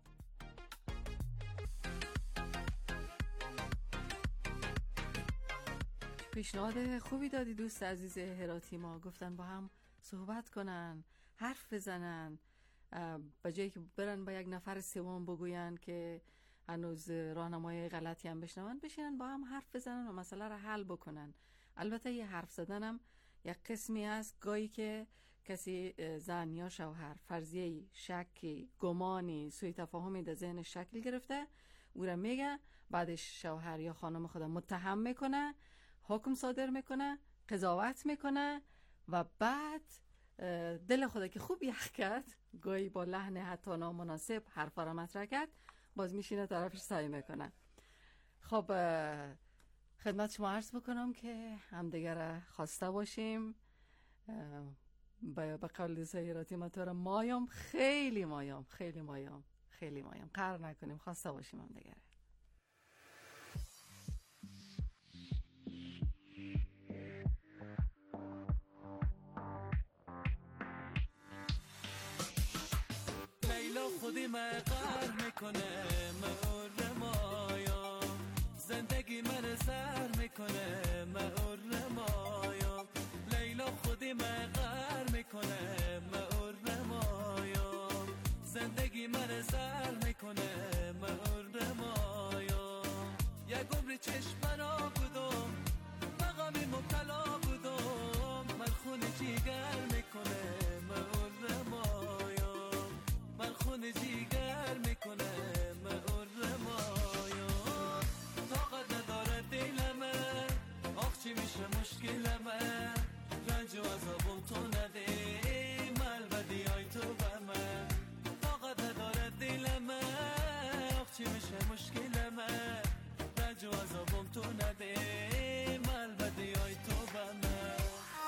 پیشنهاد خوبی دادی دوست عزیز هراتی. ما گفتن با هم صحبت کنن، حرف بزنن، به جایی که برن با یک نفر سوم بگوین که هنوز راهنمای غلطی هم بشنون، بشینن با هم حرف بزنن و مسئله را حل بکنن. البته یه حرف زدنم یک قسمی هست گاهی که کسی زن یا شوهر فرضیه شکی، گمانی، سوء تفاهمی در ذهن شکل گرفته، او را میگه، بعدش شوهر یا خانم خودم متهم میکنه، حکم صادر میکنه، قضاوت میکنه و بعد دل خدا که خوب یخ کرد، گاهی با لحن حتی نامناسب حرفا را مطرح کرد، باز میشینه طرفش سعی میکنه. خب خدمت شما عرض بکنم که همدیگر خواسته باشیم. به قول سیراتی مطور مایم، خیلی مایم خیلی مایم خیلی مایم قرار نکنیم، خواسته باشیم همدیگر. لیلا خودی مقر میکنه مهر مایا، زندگی من سر میکنه مهر مایا. لیلا خودی مقر میکنه مهر مایا، زندگی من سر میکنه مهر مایا. یک عمر چشمنا بودم مقامی مبتلا بودم، من خون جیگر میکنه مهر مایا، من خون جیگر میکنه مهر مایا. طاقت نداره دلمه، آخ چی میشه مشکلمه، رنج و عذابم تو نده ملبدی های تو به من. طاقت نداره دلمه، آخ چی میشه مشکلمه، رنج و عذابم تو نده ملبدی های تو به من.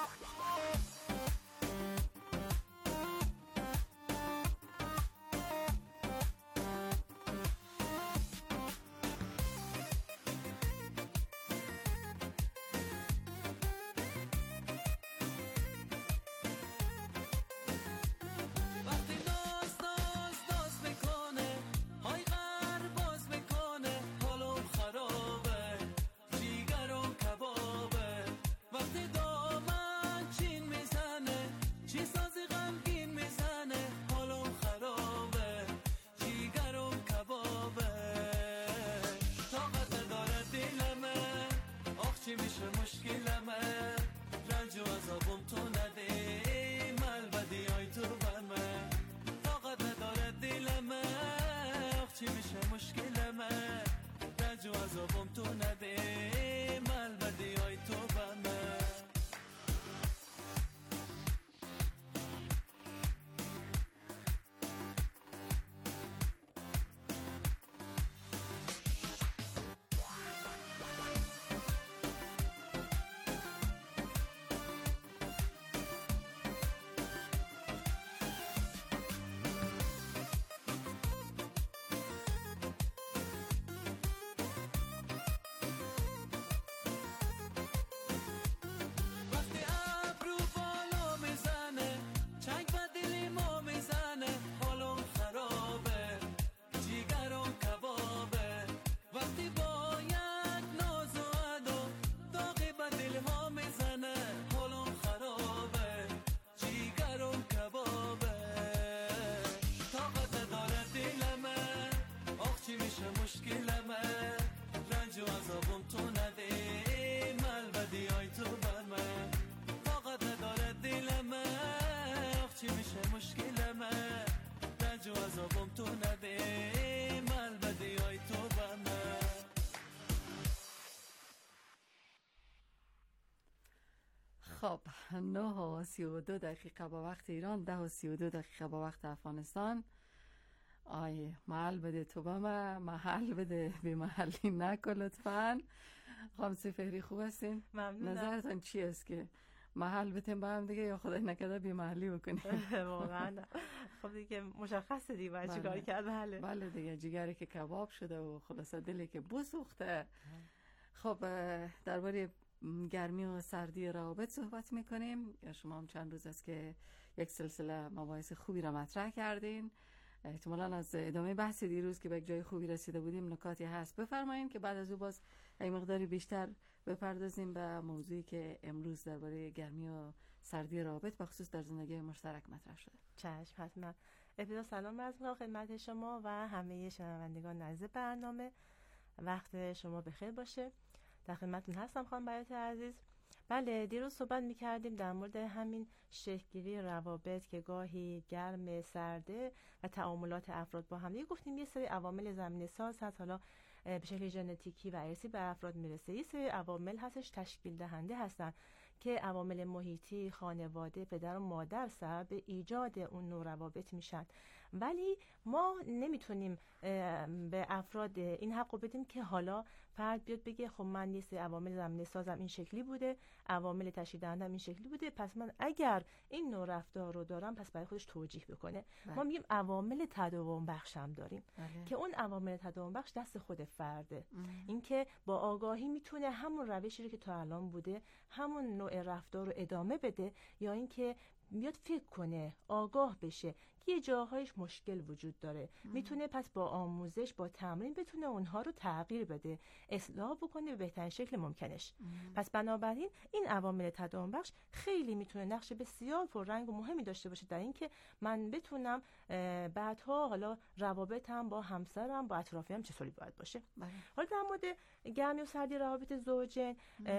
میشه مشکلمه، رنج و عذابم تو نده ملبدی های تو به من. طاقت نداره دلمه، آخ چی میشه مشکلمه، رنج و عذابم تو نده ملبدی های تو به من. خب نه و سی و دو دقیقه با وقت ایران، ده و سی و دو دقیقه با وقت افغانستان. آی محل بده تو به من، محل بده به محلی نکن لطفاً. خانم سپهری خوب هستین؟ ممنونم. نظرتان چی است که محل بتیم با هم دیگه یا خدای نکرده بی محلی بکنیم؟ واقعا خب دیگه مشخصه دیگه باید چیکار کرد. بله بله دیگه، جگری که کباب شده و خلاصه دلی که بسوخته. خب درباره گرمی و سردی روابط صحبت میکنیم. یا شما هم چند روز است که یک سلسله مباحث خوبی را مطرح کردین. احتمالاً از ادامه بحث دیروز که به یک جای خوبی رسیده بودیم نکاتی هست بفرمایید که بعد از او باز یک مقداری بیشتر بپردازیم به موضوعی که امروز درباره گرمی و سردی روابط به خصوص در زندگی مشترک مطرح شده. چشم حتما. ابتدا سلام عرض می‌کنم خدمت شما و همه شنوندگان عزیز برنامه. وقت شما بخیر باشه. در خدمتتون هستم خانم بیات عزیز. بله دیروز صحبت می‌کردیم در مورد همین شکل‌گیری روابط که گاهی گرم، سرده و تعاملات افراد با هم. گفتیم یه سری عوامل زمینه‌ساز هست، حالا به شکل ژنتیکی و ارثی به افراد میرسه. یه سری عوامل هستش تشکیل دهنده هستن که عوامل محیطی، خانواده، پدر و مادر سبب ایجاد اون نوع روابط میشن. ولی ما نمیتونیم به افراد این حقو بدیم که حالا فرد بیاد بگه خب من یه سری عوامل زمینه سازم این شکلی بوده، عوامل تشکیل دهندم این شکلی بوده، پس من اگر این نوع رفتار رو دارم پس برای خودش توجیه بکنه. بله. ما میگیم عوامل تداوم بخش هم داریم. بله. که اون عوامل تداوم بخش دست خود فرده. اینکه با آگاهی میتونه همون روشی رو که تا الان بوده، همون نوع رفتار رو ادامه بده، یا اینکه بیاد فکر کنه، آگاه بشه یه جاهایش مشکل وجود داره. ام. میتونه پس با آموزش، با تمرین بتونه اونها رو تغییر بده، اصلاح بکنه به بهترین شکل ممکنش. ام. پس بنابراین این عوامل تداوم بخش خیلی میتونه نقش بسیار پررنگ و مهمی داشته باشه در اینکه من بتونم بعدها حالا روابطم با همسرم، با اطرافیانم چطوری باید باشه. بله. حالا در مورد گرمی و سردی روابط زوجین،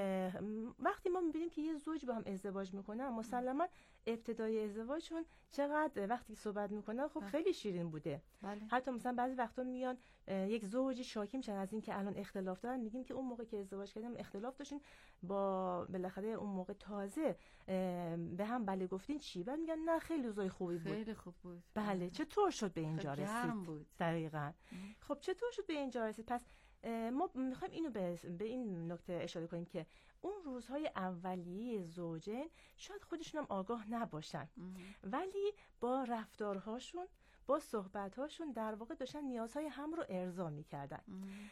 وقتی ما میبینیم که یه زوج با هم ازدواج میکنن، مسلما ابتدای ازدواجشون چقدر وقتی صحبت میکنن خب خیلی شیرین بوده. بله. حتی مثلا بعضی وقتا میان یک زوجی شاکی میشن از این که الان اختلاف دارن، میگیم که اون موقع که ازدواج کردیم اختلاف داشتین، با بالاخره اون موقع تازه به هم بله گفتین چی؟ بعد میگن نه خیلی روزای خوبی بود، خیلی خوب بود. بله چطور شد به اینجا رسید؟ گرم بود. دقیقاً. خب چطور شد به اینجا رسید؟ پس ما میخوایم اینو به, به این نکته اشاره کنیم که اون روزهای اولیه زوجین شاید خودشون هم آگاه نباشن، ام. ولی با رفتارهاشون، با صحبتهاشون در واقع داشتن نیازهای هم رو ارضا میکردن.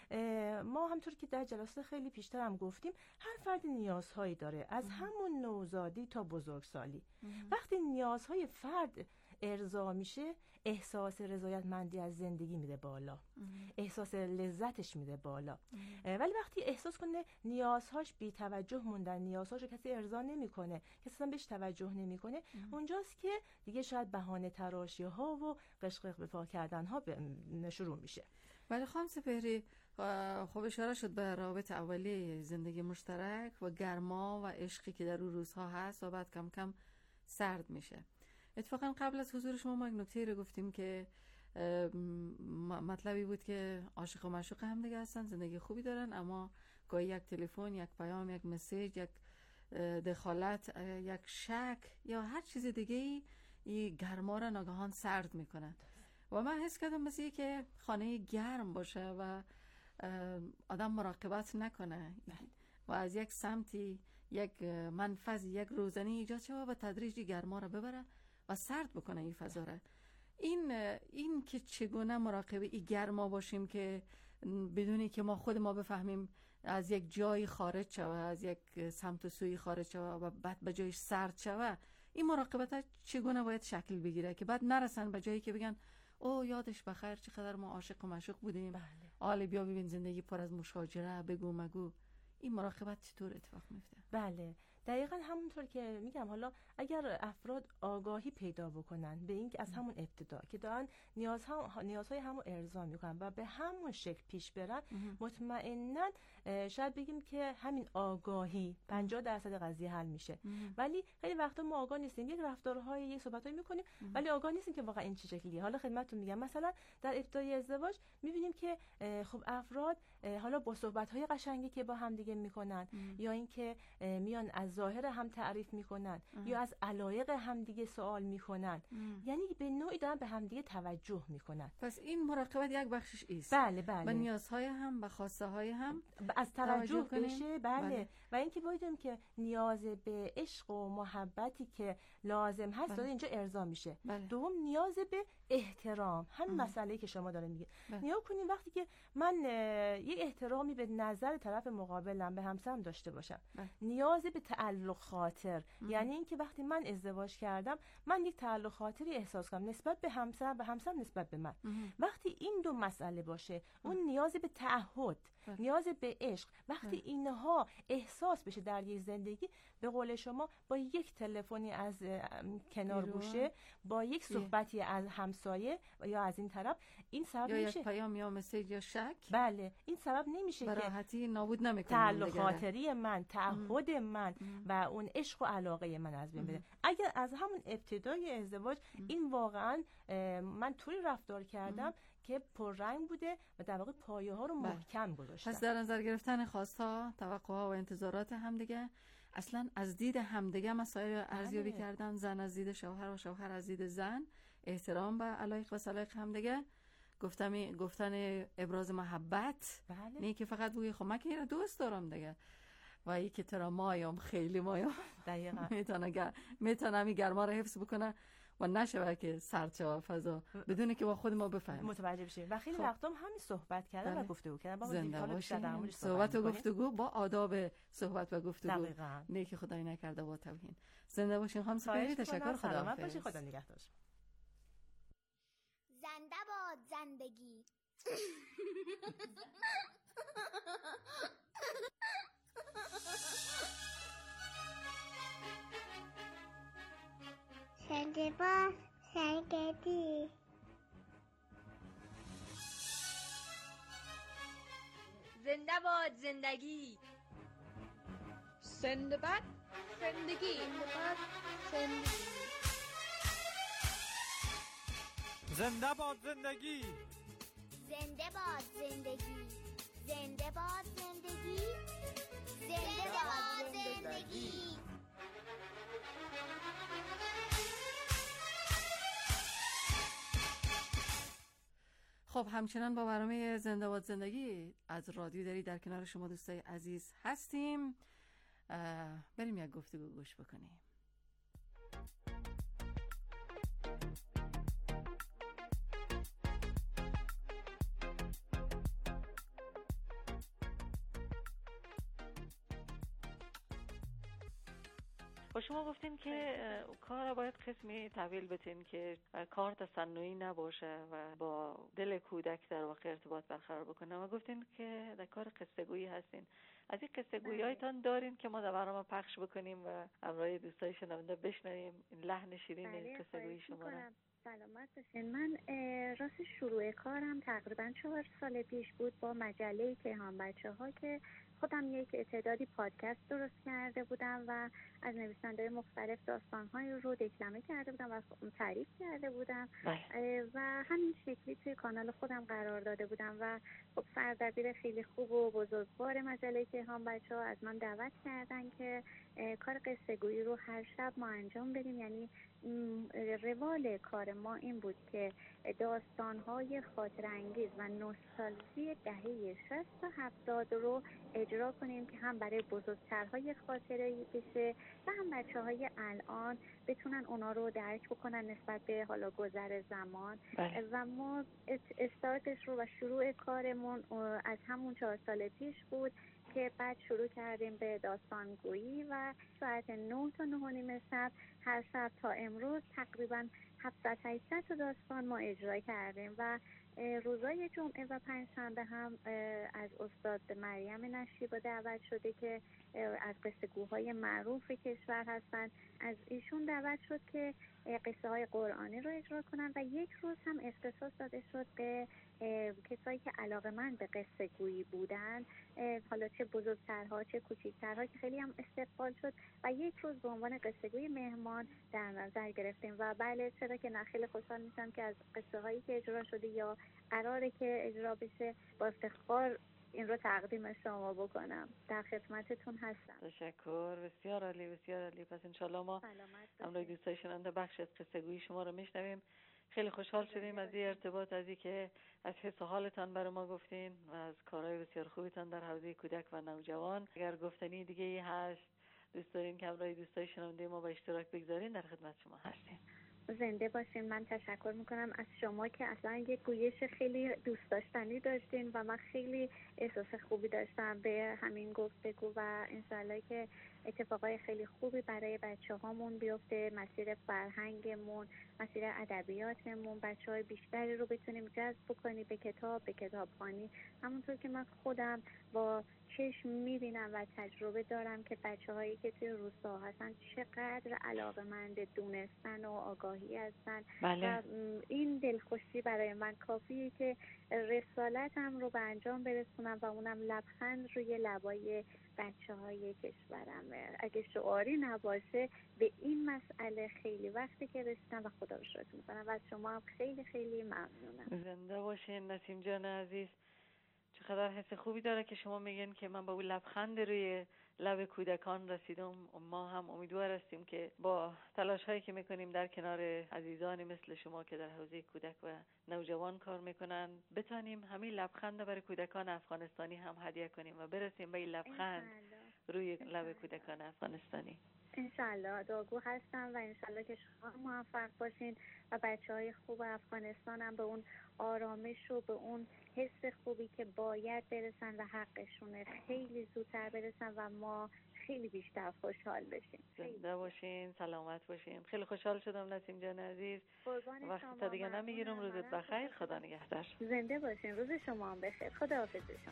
ما همطور که در جلسات خیلی پیشتر هم گفتیم هر فرد نیازهایی داره، از ام. همون نوزادی تا بزرگسالی. ام. وقتی نیازهای فرد ارضا میشه، احساس رضایتمندی از زندگی میره بالا، ام. احساس لذتش میره بالا. ام. ولی وقتی احساس کنه نیازهاش بی توجه موندن، نیازهاش رو کسی ارضا نمیکنه، کسی اصلا بهش توجه نمیکنه، اونجاست که دیگه شاید بهانه تراشی ها و قشقق به پا کردن ها شروع میشه. ولی خانم سپهری خب اشاره شد به روابط اولیه زندگی مشترک و گرما و عشقی که در اون روزها هست و بعد کم کم سرد میشه. اتفاقا قبل از حضور شما ما یک نکته رو گفتیم که مطلبی بود که عاشق و معشوق هم دیگه هستن، زندگی خوبی دارن، اما گاهی یک تلفن، یک پیام، یک مسیج، یک دخالت، یک شک یا هر چیز دیگه ای گرما را ناگهان سرد میکنن. و من حس کردم مثل که خانه گرم باشه و آدم مراقبت نکنه و از یک سمتی یک منفذ، یک روزنی ایجاد شده و تدریجی گرما را ببره و سرد بکنه این فضا را. این این که چگونه مراقب این گرما باشیم که بدونی که ما خود ما بفهمیم از یک جایی خارج شوه، از یک سمت و سوی خارج شوه و بعد به جایش سرد شوه، این مراقبت چگونه باید شکل بگیره که بعد نرسن به جایی که بگن او یادش بخیر چقدر ما عاشق و معشوق بودیم، حالا بیا ببین زندگی پر از مشاجره، بگو مگو. این مراقبت چطور اتفاق میفته؟ بله دقیقاً همونطور که میگم، حالا اگر افراد آگاهی پیدا بکنن به این که از همون ابتدا که دارن نیازها نیازهای همو ارضا میکنن و به همون شکل پیش برن، مطمئناً شاید بگیم که همین آگاهی پنجاه درصد قضیه حل میشه. ام. ولی خیلی وقتا ما آگاه نیستیم، یک رفتارهای یک صحبتایی میکنیم ام. ولی آگاه نیستیم که واقعا این چه شکلیه. حالا خدمتتون میگم مثلا در ابتدای ازدواج میبینیم که خب افراد حالا با صحبت‌های قشنگی که با هم دیگه میکنن ام. یا اینکه میان از از ظاهر هم تعریف میکنن یا از علایق همدیگه سوال میکنن، یعنی به نوعی دارن به همدیگه توجه میکنن. پس این مراقبت یک بخشش ایست. بله بله. و نیازهای هم و خواسته های هم از توجه, توجه بشه. بله. بله. و اینکه بایدیم که نیاز به عشق و محبتی که لازم هست داره اینجا ارضا میشه. بله. دوم نیاز به احترام، همین مسئله‌ای که شما داره میگه. نیا کنین وقتی که من یک احترامی به نظر طرف مقابلم به همسرم داشته باشم، بله. نیاز به تعلق خاطر، ام. یعنی اینکه وقتی من ازدواج کردم من یک تعلق خاطری احساس کنم نسبت به همسرم و همسرم نسبت به من. ام. وقتی این دو مسئله باشه، اون ام. نیاز به تعهد، بله. نیاز به عشق، وقتی بله. اینها احساس بشه در یک زندگی، به قول شما با یک تلفنی از کنار گوشه، با یک صحبتی از همسایه یا از این طرف، این سبب یا نمیشه یک پیام یا مسیج یا شک، بله این سبب نمیشه که راحتی نابود نمیکنه تعلق خاطری من، تعهد من ام. و اون عشق و علاقه من از بین بره. اگر از همون ابتدای ازدواج ام. این واقعا من طوری رفتار کردم ام. که پررنگ بوده و در واقع پایه ها رو محکم گذاشتم. پس در نظر گرفتن خواست‌ها، توقع‌ها و انتظارات همدیگه، اصلا از دید همدیگه مسائل ارزیابی کردن، زن از دید شوهر و شوهر از دید زن، احترام به علایق و سلایق همدیگه، گفتم گفتن ابراز محبت، بله. نه که فقط بگی خب من که اینو دوست دارم دیگه، و ای که ترا مایم خیلی مایم دقیقاً میتونه میتونه می گرما رو حفظ بکنه و نشه که سرچه و فضا بدونه که با خود ما بفهمیم، متوجه بشیم. و خیلی خب. وقتا هم همین صحبت کردن بله. و گفتگو کردن، با زنده باشیم. صحبت و گفتگو با آداب صحبت و گفتگو، دقیقاً. نه که خدای نکرده با توهین. زنده باشین خانم سپهری، تشکر، سلامت باشین، خدا نگهدار. زنده باد زندگی. زنده باد زندگی. زنده باد زندگی. زنده باد زندگی. زنده باد زندگی. زنده باد زندگی. زنده باد زندگی. زنده باد زندگی. خب همچنان با برنامه زنده باد زندگی از رادیو دری در کنار شما دوستای عزیز هستیم. بریم یک گفتگو گوش بکنیم. با شما گفتین که کار را باید قسمی تحویل بتین که کار تصنعی نباشه و با دل کودک در واقع ارتباط برقرار بکنه، و گفتین که در کار قصه گویی هستین. از این قصه گویی هایتان دارین که ما در برنامه پخش بکنیم و همراه دوستای شنونده بشنویم این لحن شیرین قصه گویی شما را؟ سلامت باشین. من راست شروع کارم تقریبا چهار سال پیش بود با مجله کیهان بچه ها که خودم یک تعدادی پادکست درست کرده بودم و از نویسنده‌های مختلف داستان‌های رو دکلمه کرده بودم و تعریف کرده بودم و همین شکلی توی کانال خودم قرار داده بودم و خب سردبیر خیلی خوب و بزرگوار مجله کیهان بچه‌ها از من دعوت کردن که کار قصه گویی رو هر شب ما انجام بدیم. یعنی روال کار ما این بود که داستان‌های خاطرانگیز و نوستالژی دهه شصت و هفتاد رو اجرا کنیم که هم برای بزرگترهای خاطره‌ای بشه و هم بچه‌های الان بتونن اونا رو درک بکنن نسبت به حالا گذر زمان. بله. و ما استارتش رو و شروع کارمون از همون چهار سال پیش بود که بعد شروع کردیم به داستانگویی و ساعت نه تا نه و نیم شب هر شب تا امروز تقریبا هفتصد هشتصد تا داستان ما اجرا کردیم و روزای جمعه و پنجشنبه هم از استاد مریم نشیبا دعوت شده که از قصه گوهای معروف کشور هستن، از ایشون دعوت شد که قصه های قرآنی رو اجرا کنن و یک روز هم اختصاص داده شد به کسایی که علاقه‌مند به قصه گویی بودن، حالا چه بزرگترها چه کوچیکترها، که خیلی هم استقبال شد و یک روز به عنوان قصه گوی مهمان در نظر گرفتیم. و بله چرا که نه، خیلی خوشحال میشم که از قصه هایی که اجرا شده یا قراره که اجرا بشه با افتخار این رو تقدیم شما بکنم. در خدمتتون هستم. تشکر، بسیار عالی بسیار عالی. پس انشالله ما همراه دوستای شنونده بخش از قصه گویی شما رو میشنویم. خیلی خوشحال شدیم از این ارتباط، از این که از حس و حالتان برای ما گفتین و از کارهای بسیار خوبتان در حوزه کودک و نوجوان. اگر گفتنی دیگه ای هست دوست دارین که همراه دوستای شنونده ما به اشتراک بگذارین، در خدمت شما هستیم. زنده باشین. من تشکر میکنم از شما که اصلا یک گویش خیلی دوست داشتنی داشتین و من خیلی احساس خوبی داشتم به همین گفتگو و انشالله که اتفاقای خیلی خوبی برای بچه هامون بیفته، مسیر فرهنگمون، مسیر ادبیاتمون، بچه های بیشتری رو بتونیم جذب بکنیم به کتاب، به کتابخوانی. همونطور که من خودم با چشم میبینم و تجربه دارم که بچه هایی که توی روستا هستن چقدر علاقه‌مند دونستن و آگاهی هستن. بله. و این دلخوشی برای من کافیه که رسالتم رو به انجام برسونم و اونم لبخند روی لبای بچه های کشورمه. اگه شعاری نباشه به این مسئله خیلی وقتی که رسیدم و خدا رو شکر میکنم و از شما هم خیلی خیلی ممنونم. زنده باشین نسیم جان عزیز. چقدر حس خوبی داره که شما میگین که من با اون لبخند روی لب کودکان رسیدم. ما هم امیدوار هستیم که با تلاش هایی که میکنیم در کنار عزیزانی مثل شما که در حوزه کودک و نوجوان کار میکنن بتانیم همین لبخند برای کودکان افغانستانی هم هدیه کنیم و برسیم به این لبخند روی لب کودکان افغانستانی. انشالله دعاگو هستم و انشالله که شما موفق باشین و بچه های خوب افغانستان هم به اون آرامش و به اون حس خوبی که باید برسن و حقشونه خیلی زودتر برسن و ما خیلی بیشتر خوشحال بشیم. زنده باشین، سلامت باشین. خیلی خوشحال شدم نسیم جان عزیز. وقتی تا دیگه نمیگیرم. روزت بخیر. خدا نگهدار. زنده باشین. روز شما هم بخیر. خدا حافظ شما.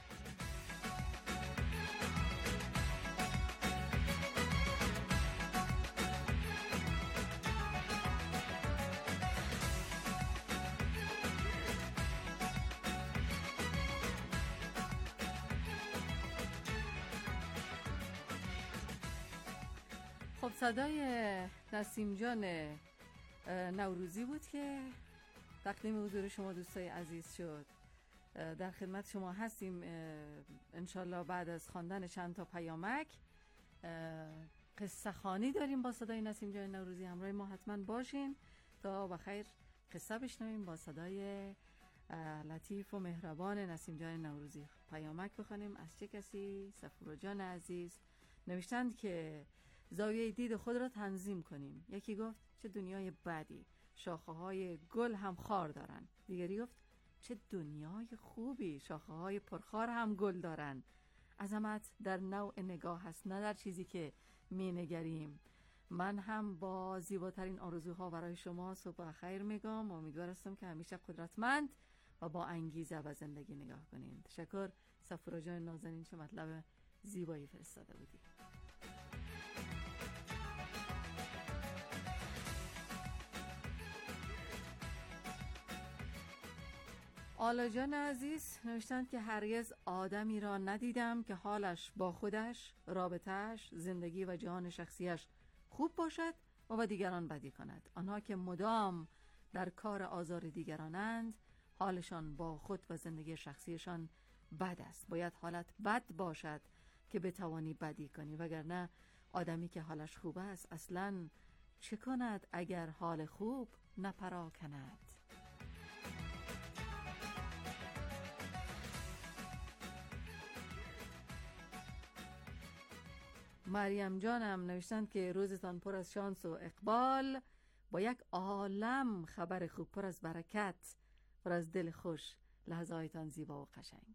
خب صدای نسیم جان نوروزی بود که تقدیم حضور شما دوستای عزیز شد. در خدمت شما هستیم. انشالله بعد از خواندن چند تا پیامک قصه خوانی داریم با صدای نسیم جان نوروزی. همراه ما حتما باشین تا بخیر قصه بشنویم با صدای لطیف و مهربان نسیم جان نوروزی. پیامک بخونیم. از چه کسی؟ صفورا جان عزیز نوشتند که زاویه دید خود را تنظیم کنیم. یکی گفت چه دنیای بدی، شاخه های گل هم خار دارن. دیگری گفت چه دنیای خوبی، شاخه های پرخار هم گل دارن. عظمت در نوع نگاه هست نه در چیزی که می نگریم. من هم با زیباترین آرزوها برای شما صبح خیر میگم و امیدوار هستم که همیشه قدرتمند و با انگیزه به زندگی نگاه کنین. تشکر صفورا جان نازنین، چه مطلب زیبایی فرستاده بودی. آلا جان عزیز نوشتند که هرگز آدمی را ندیدم که حالش با خودش، رابطهش، زندگی و جهان شخصیش خوب باشد و با دیگران بدی کند. آنها که مدام در کار آزار دیگرانند حالشان با خود و زندگی شخصیشان بد است. باید حالت بد باشد که بتوانی بدی کنی، وگرنه آدمی که حالش خوب است اصلاً چه کند اگر حال خوب نپرا کند؟ مریم جانم نوشتند که روزتان پر از شانس و اقبال، با یک عالم خبر خوب، پر از برکت، پر از دل خوش، لحظه هایتان زیبا و قشنگ.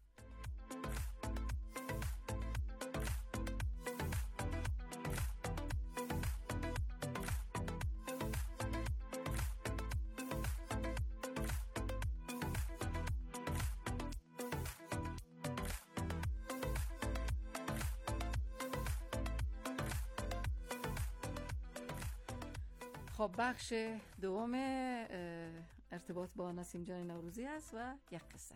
خب بخش دوم ارتباط با نسیم جان نوروزی است و یک قصه.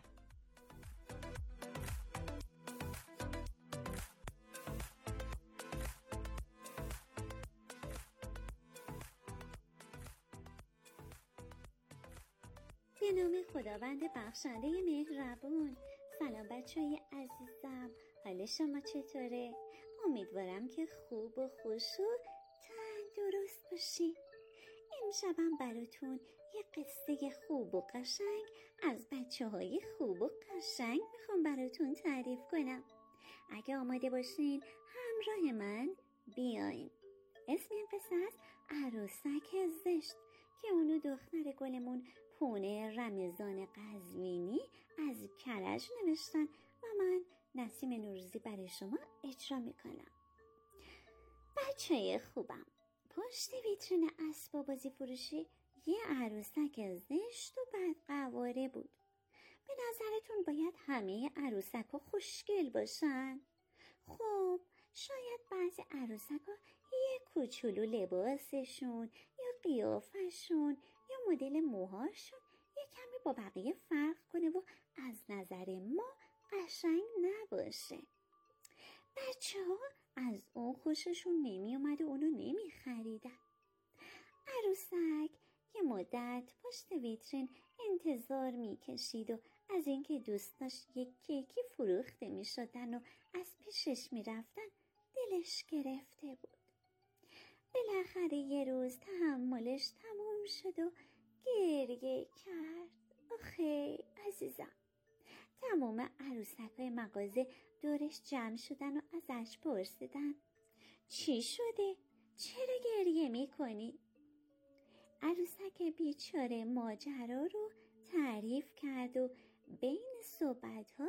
به نام خداوند بخشنده مهربان. سلام بچه های عزیزم، حال شما چطوره؟ امیدوارم که خوب و خوش و تندرست باشی. امشبم براتون یه قصه خوب و قشنگ از بچه های خوب و قشنگ میخوام براتون تعریف کنم. اگه آماده باشین همراه من بیاین. اسم این قصه است عروسک زشت که اونو دختر گلمون پونه رمضان قزوینی از کرج نوشتن و من نسیم نوروزی برای شما اجرا میکنم. بچه خوبم، پشت ویترین اسباب بازی فروشی یه عروسک زشت و بدقواره بود. به نظرتون باید همه عروسک ها خوشگل باشن؟ خب شاید بعضی عروسک ها یه کوچولو لباسشون یا قیافشون یا مدل موهاشون یه کمی با بقیه فرق کنه و از نظر ما قشنگ نباشه. بچه ها از اون خوششون نمی اومد و اونو نمی خریدن. عروسک یه مدت پشت ویترین انتظار می کشید و از اینکه دوست داشت یک کیکی فروخته می شدن و از پیشش می رفتن دلش گرفته بود. بالاخره یه روز تحملش تموم شد و گریه کرد. آخه عزیزم، تمام عروسک‌های مغازه دورش جمع شدن و ازش پرسیدن چی شده؟ چرا گریه میکنی؟ عروسک بیچاره ماجرا رو تعریف کرد و بین صحبت‌ها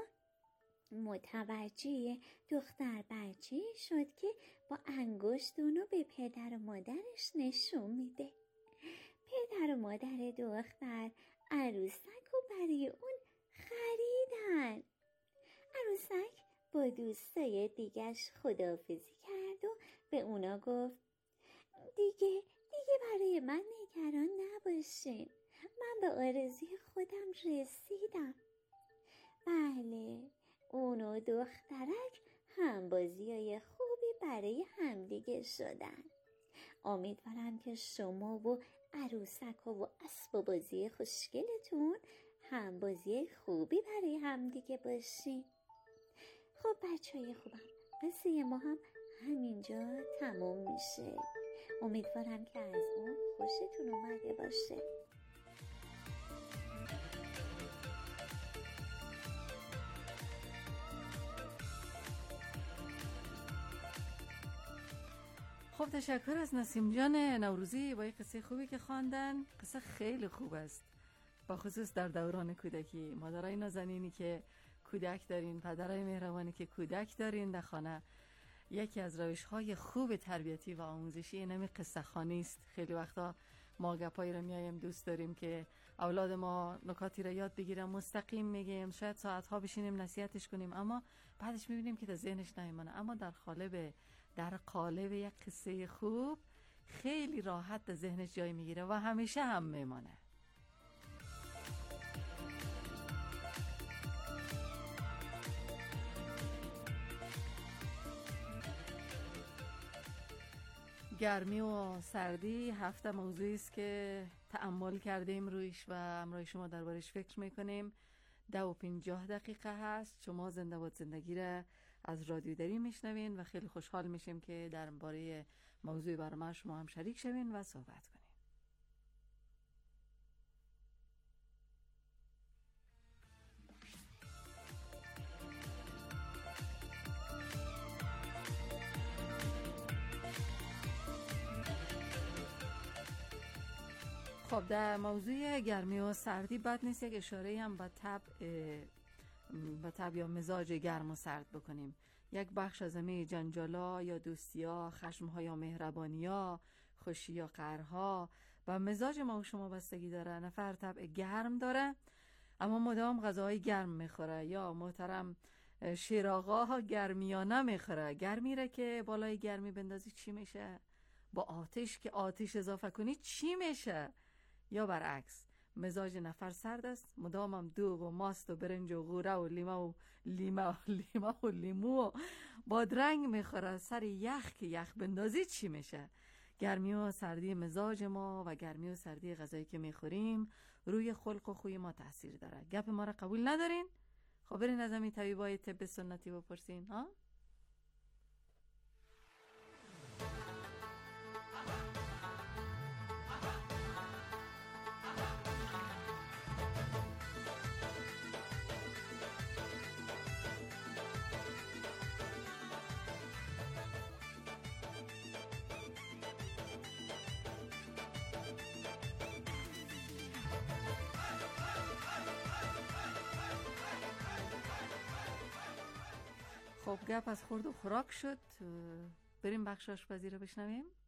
متوجه دختر بچه شد که با انگشت اونو به پدر و مادرش نشون میده. پدر و مادر دختر عروسک رو برای اون خریدن. عروسک با دوستای دیگش خداحافظی کرد و به اونا گفت دیگه دیگه برای من نگران نباشین، من به آرزوی خودم رسیدم. بله، اون و دخترک همبازیای خوبی برای همدیگه شدن. امیدوارم که شما و عروسک و اسباب بازی خوشگلتون همبازی خوبی برای همدیگه باشین. خب بچه های خوبم، قصه ما هم همینجا تموم میشه. امیدوارم که از اون خوشتون اومده باشه. خب تشکر از نسیم جان نوروزی با این قصه خوبی که خواندن. قصه خیلی خوب است، با خصوص در دوران کودکی. مادرای نازنینی که کودک دارین، پدرای مهربانی که کودک دارین در خانه، یکی از روش‌های خوب تربیتی و آموزشی اینمی قصه خوانی است. خیلی وقتا ما گپایی رو میایم دوست داریم که اولاد ما نکاتی رو یاد بگیرن، مستقیم میگیم، شاید ساعت‌ها بشینیم نصیحتش کنیم، اما بعدش میبینیم که در ذهنش نمیمونه. اما در قالب در قالب یک قصه خوب خیلی راحت در ذهنش جای میگیره و همیشه هم میمونه. گرمی و سردی هفته موضوعی است که تأمل کردیم رویش و همراه شما دربارش فکر میکنیم. ده و پنجاه دقیقه هست. شما زنده باد زندگی را از رادیو دری میشنوین و خیلی خوشحال میشیم که درباره موضوع برنامه شما هم شریک شوین و صحبت کنیم. خب در موضوع گرمی و سردی بد نیست یک اشاره هم به طبع به طبع یا مزاج گرم و سرد بکنیم. یک بخش از همه جنجالا یا دوستیا، خشمها یا مهربانیا، خوشی یا قهرها و مزاج ما و شما بستگی داره. نفر طبع گرم داره اما مدام غذاهای گرم میخوره، یا محترم شیر آقا گرمیانه میخوره. گرمی را که بالای گرمی بندازی چی میشه؟ با آتش که آتش اضافه کنی چی میشه؟ یا برعکس، مزاج نفر سرد است، مدام هم دوغ و ماست و برنج و غوره و لیمه و لیمه و لیمه و لیمو و بادرنگ میخوره. سر یخ که یخ بندازی چی میشه؟ گرمی و سردی مزاج ما و گرمی و سردی غذایی که میخوریم روی خلق و خوی ما تاثیر داره. گپ ما را قبول ندارین؟ خب برین از همین طبیبای طب سنتی بپرسین ها. خب گپ از خورد و خوراک شد، بریم بخش آشپزی رو بشنویم.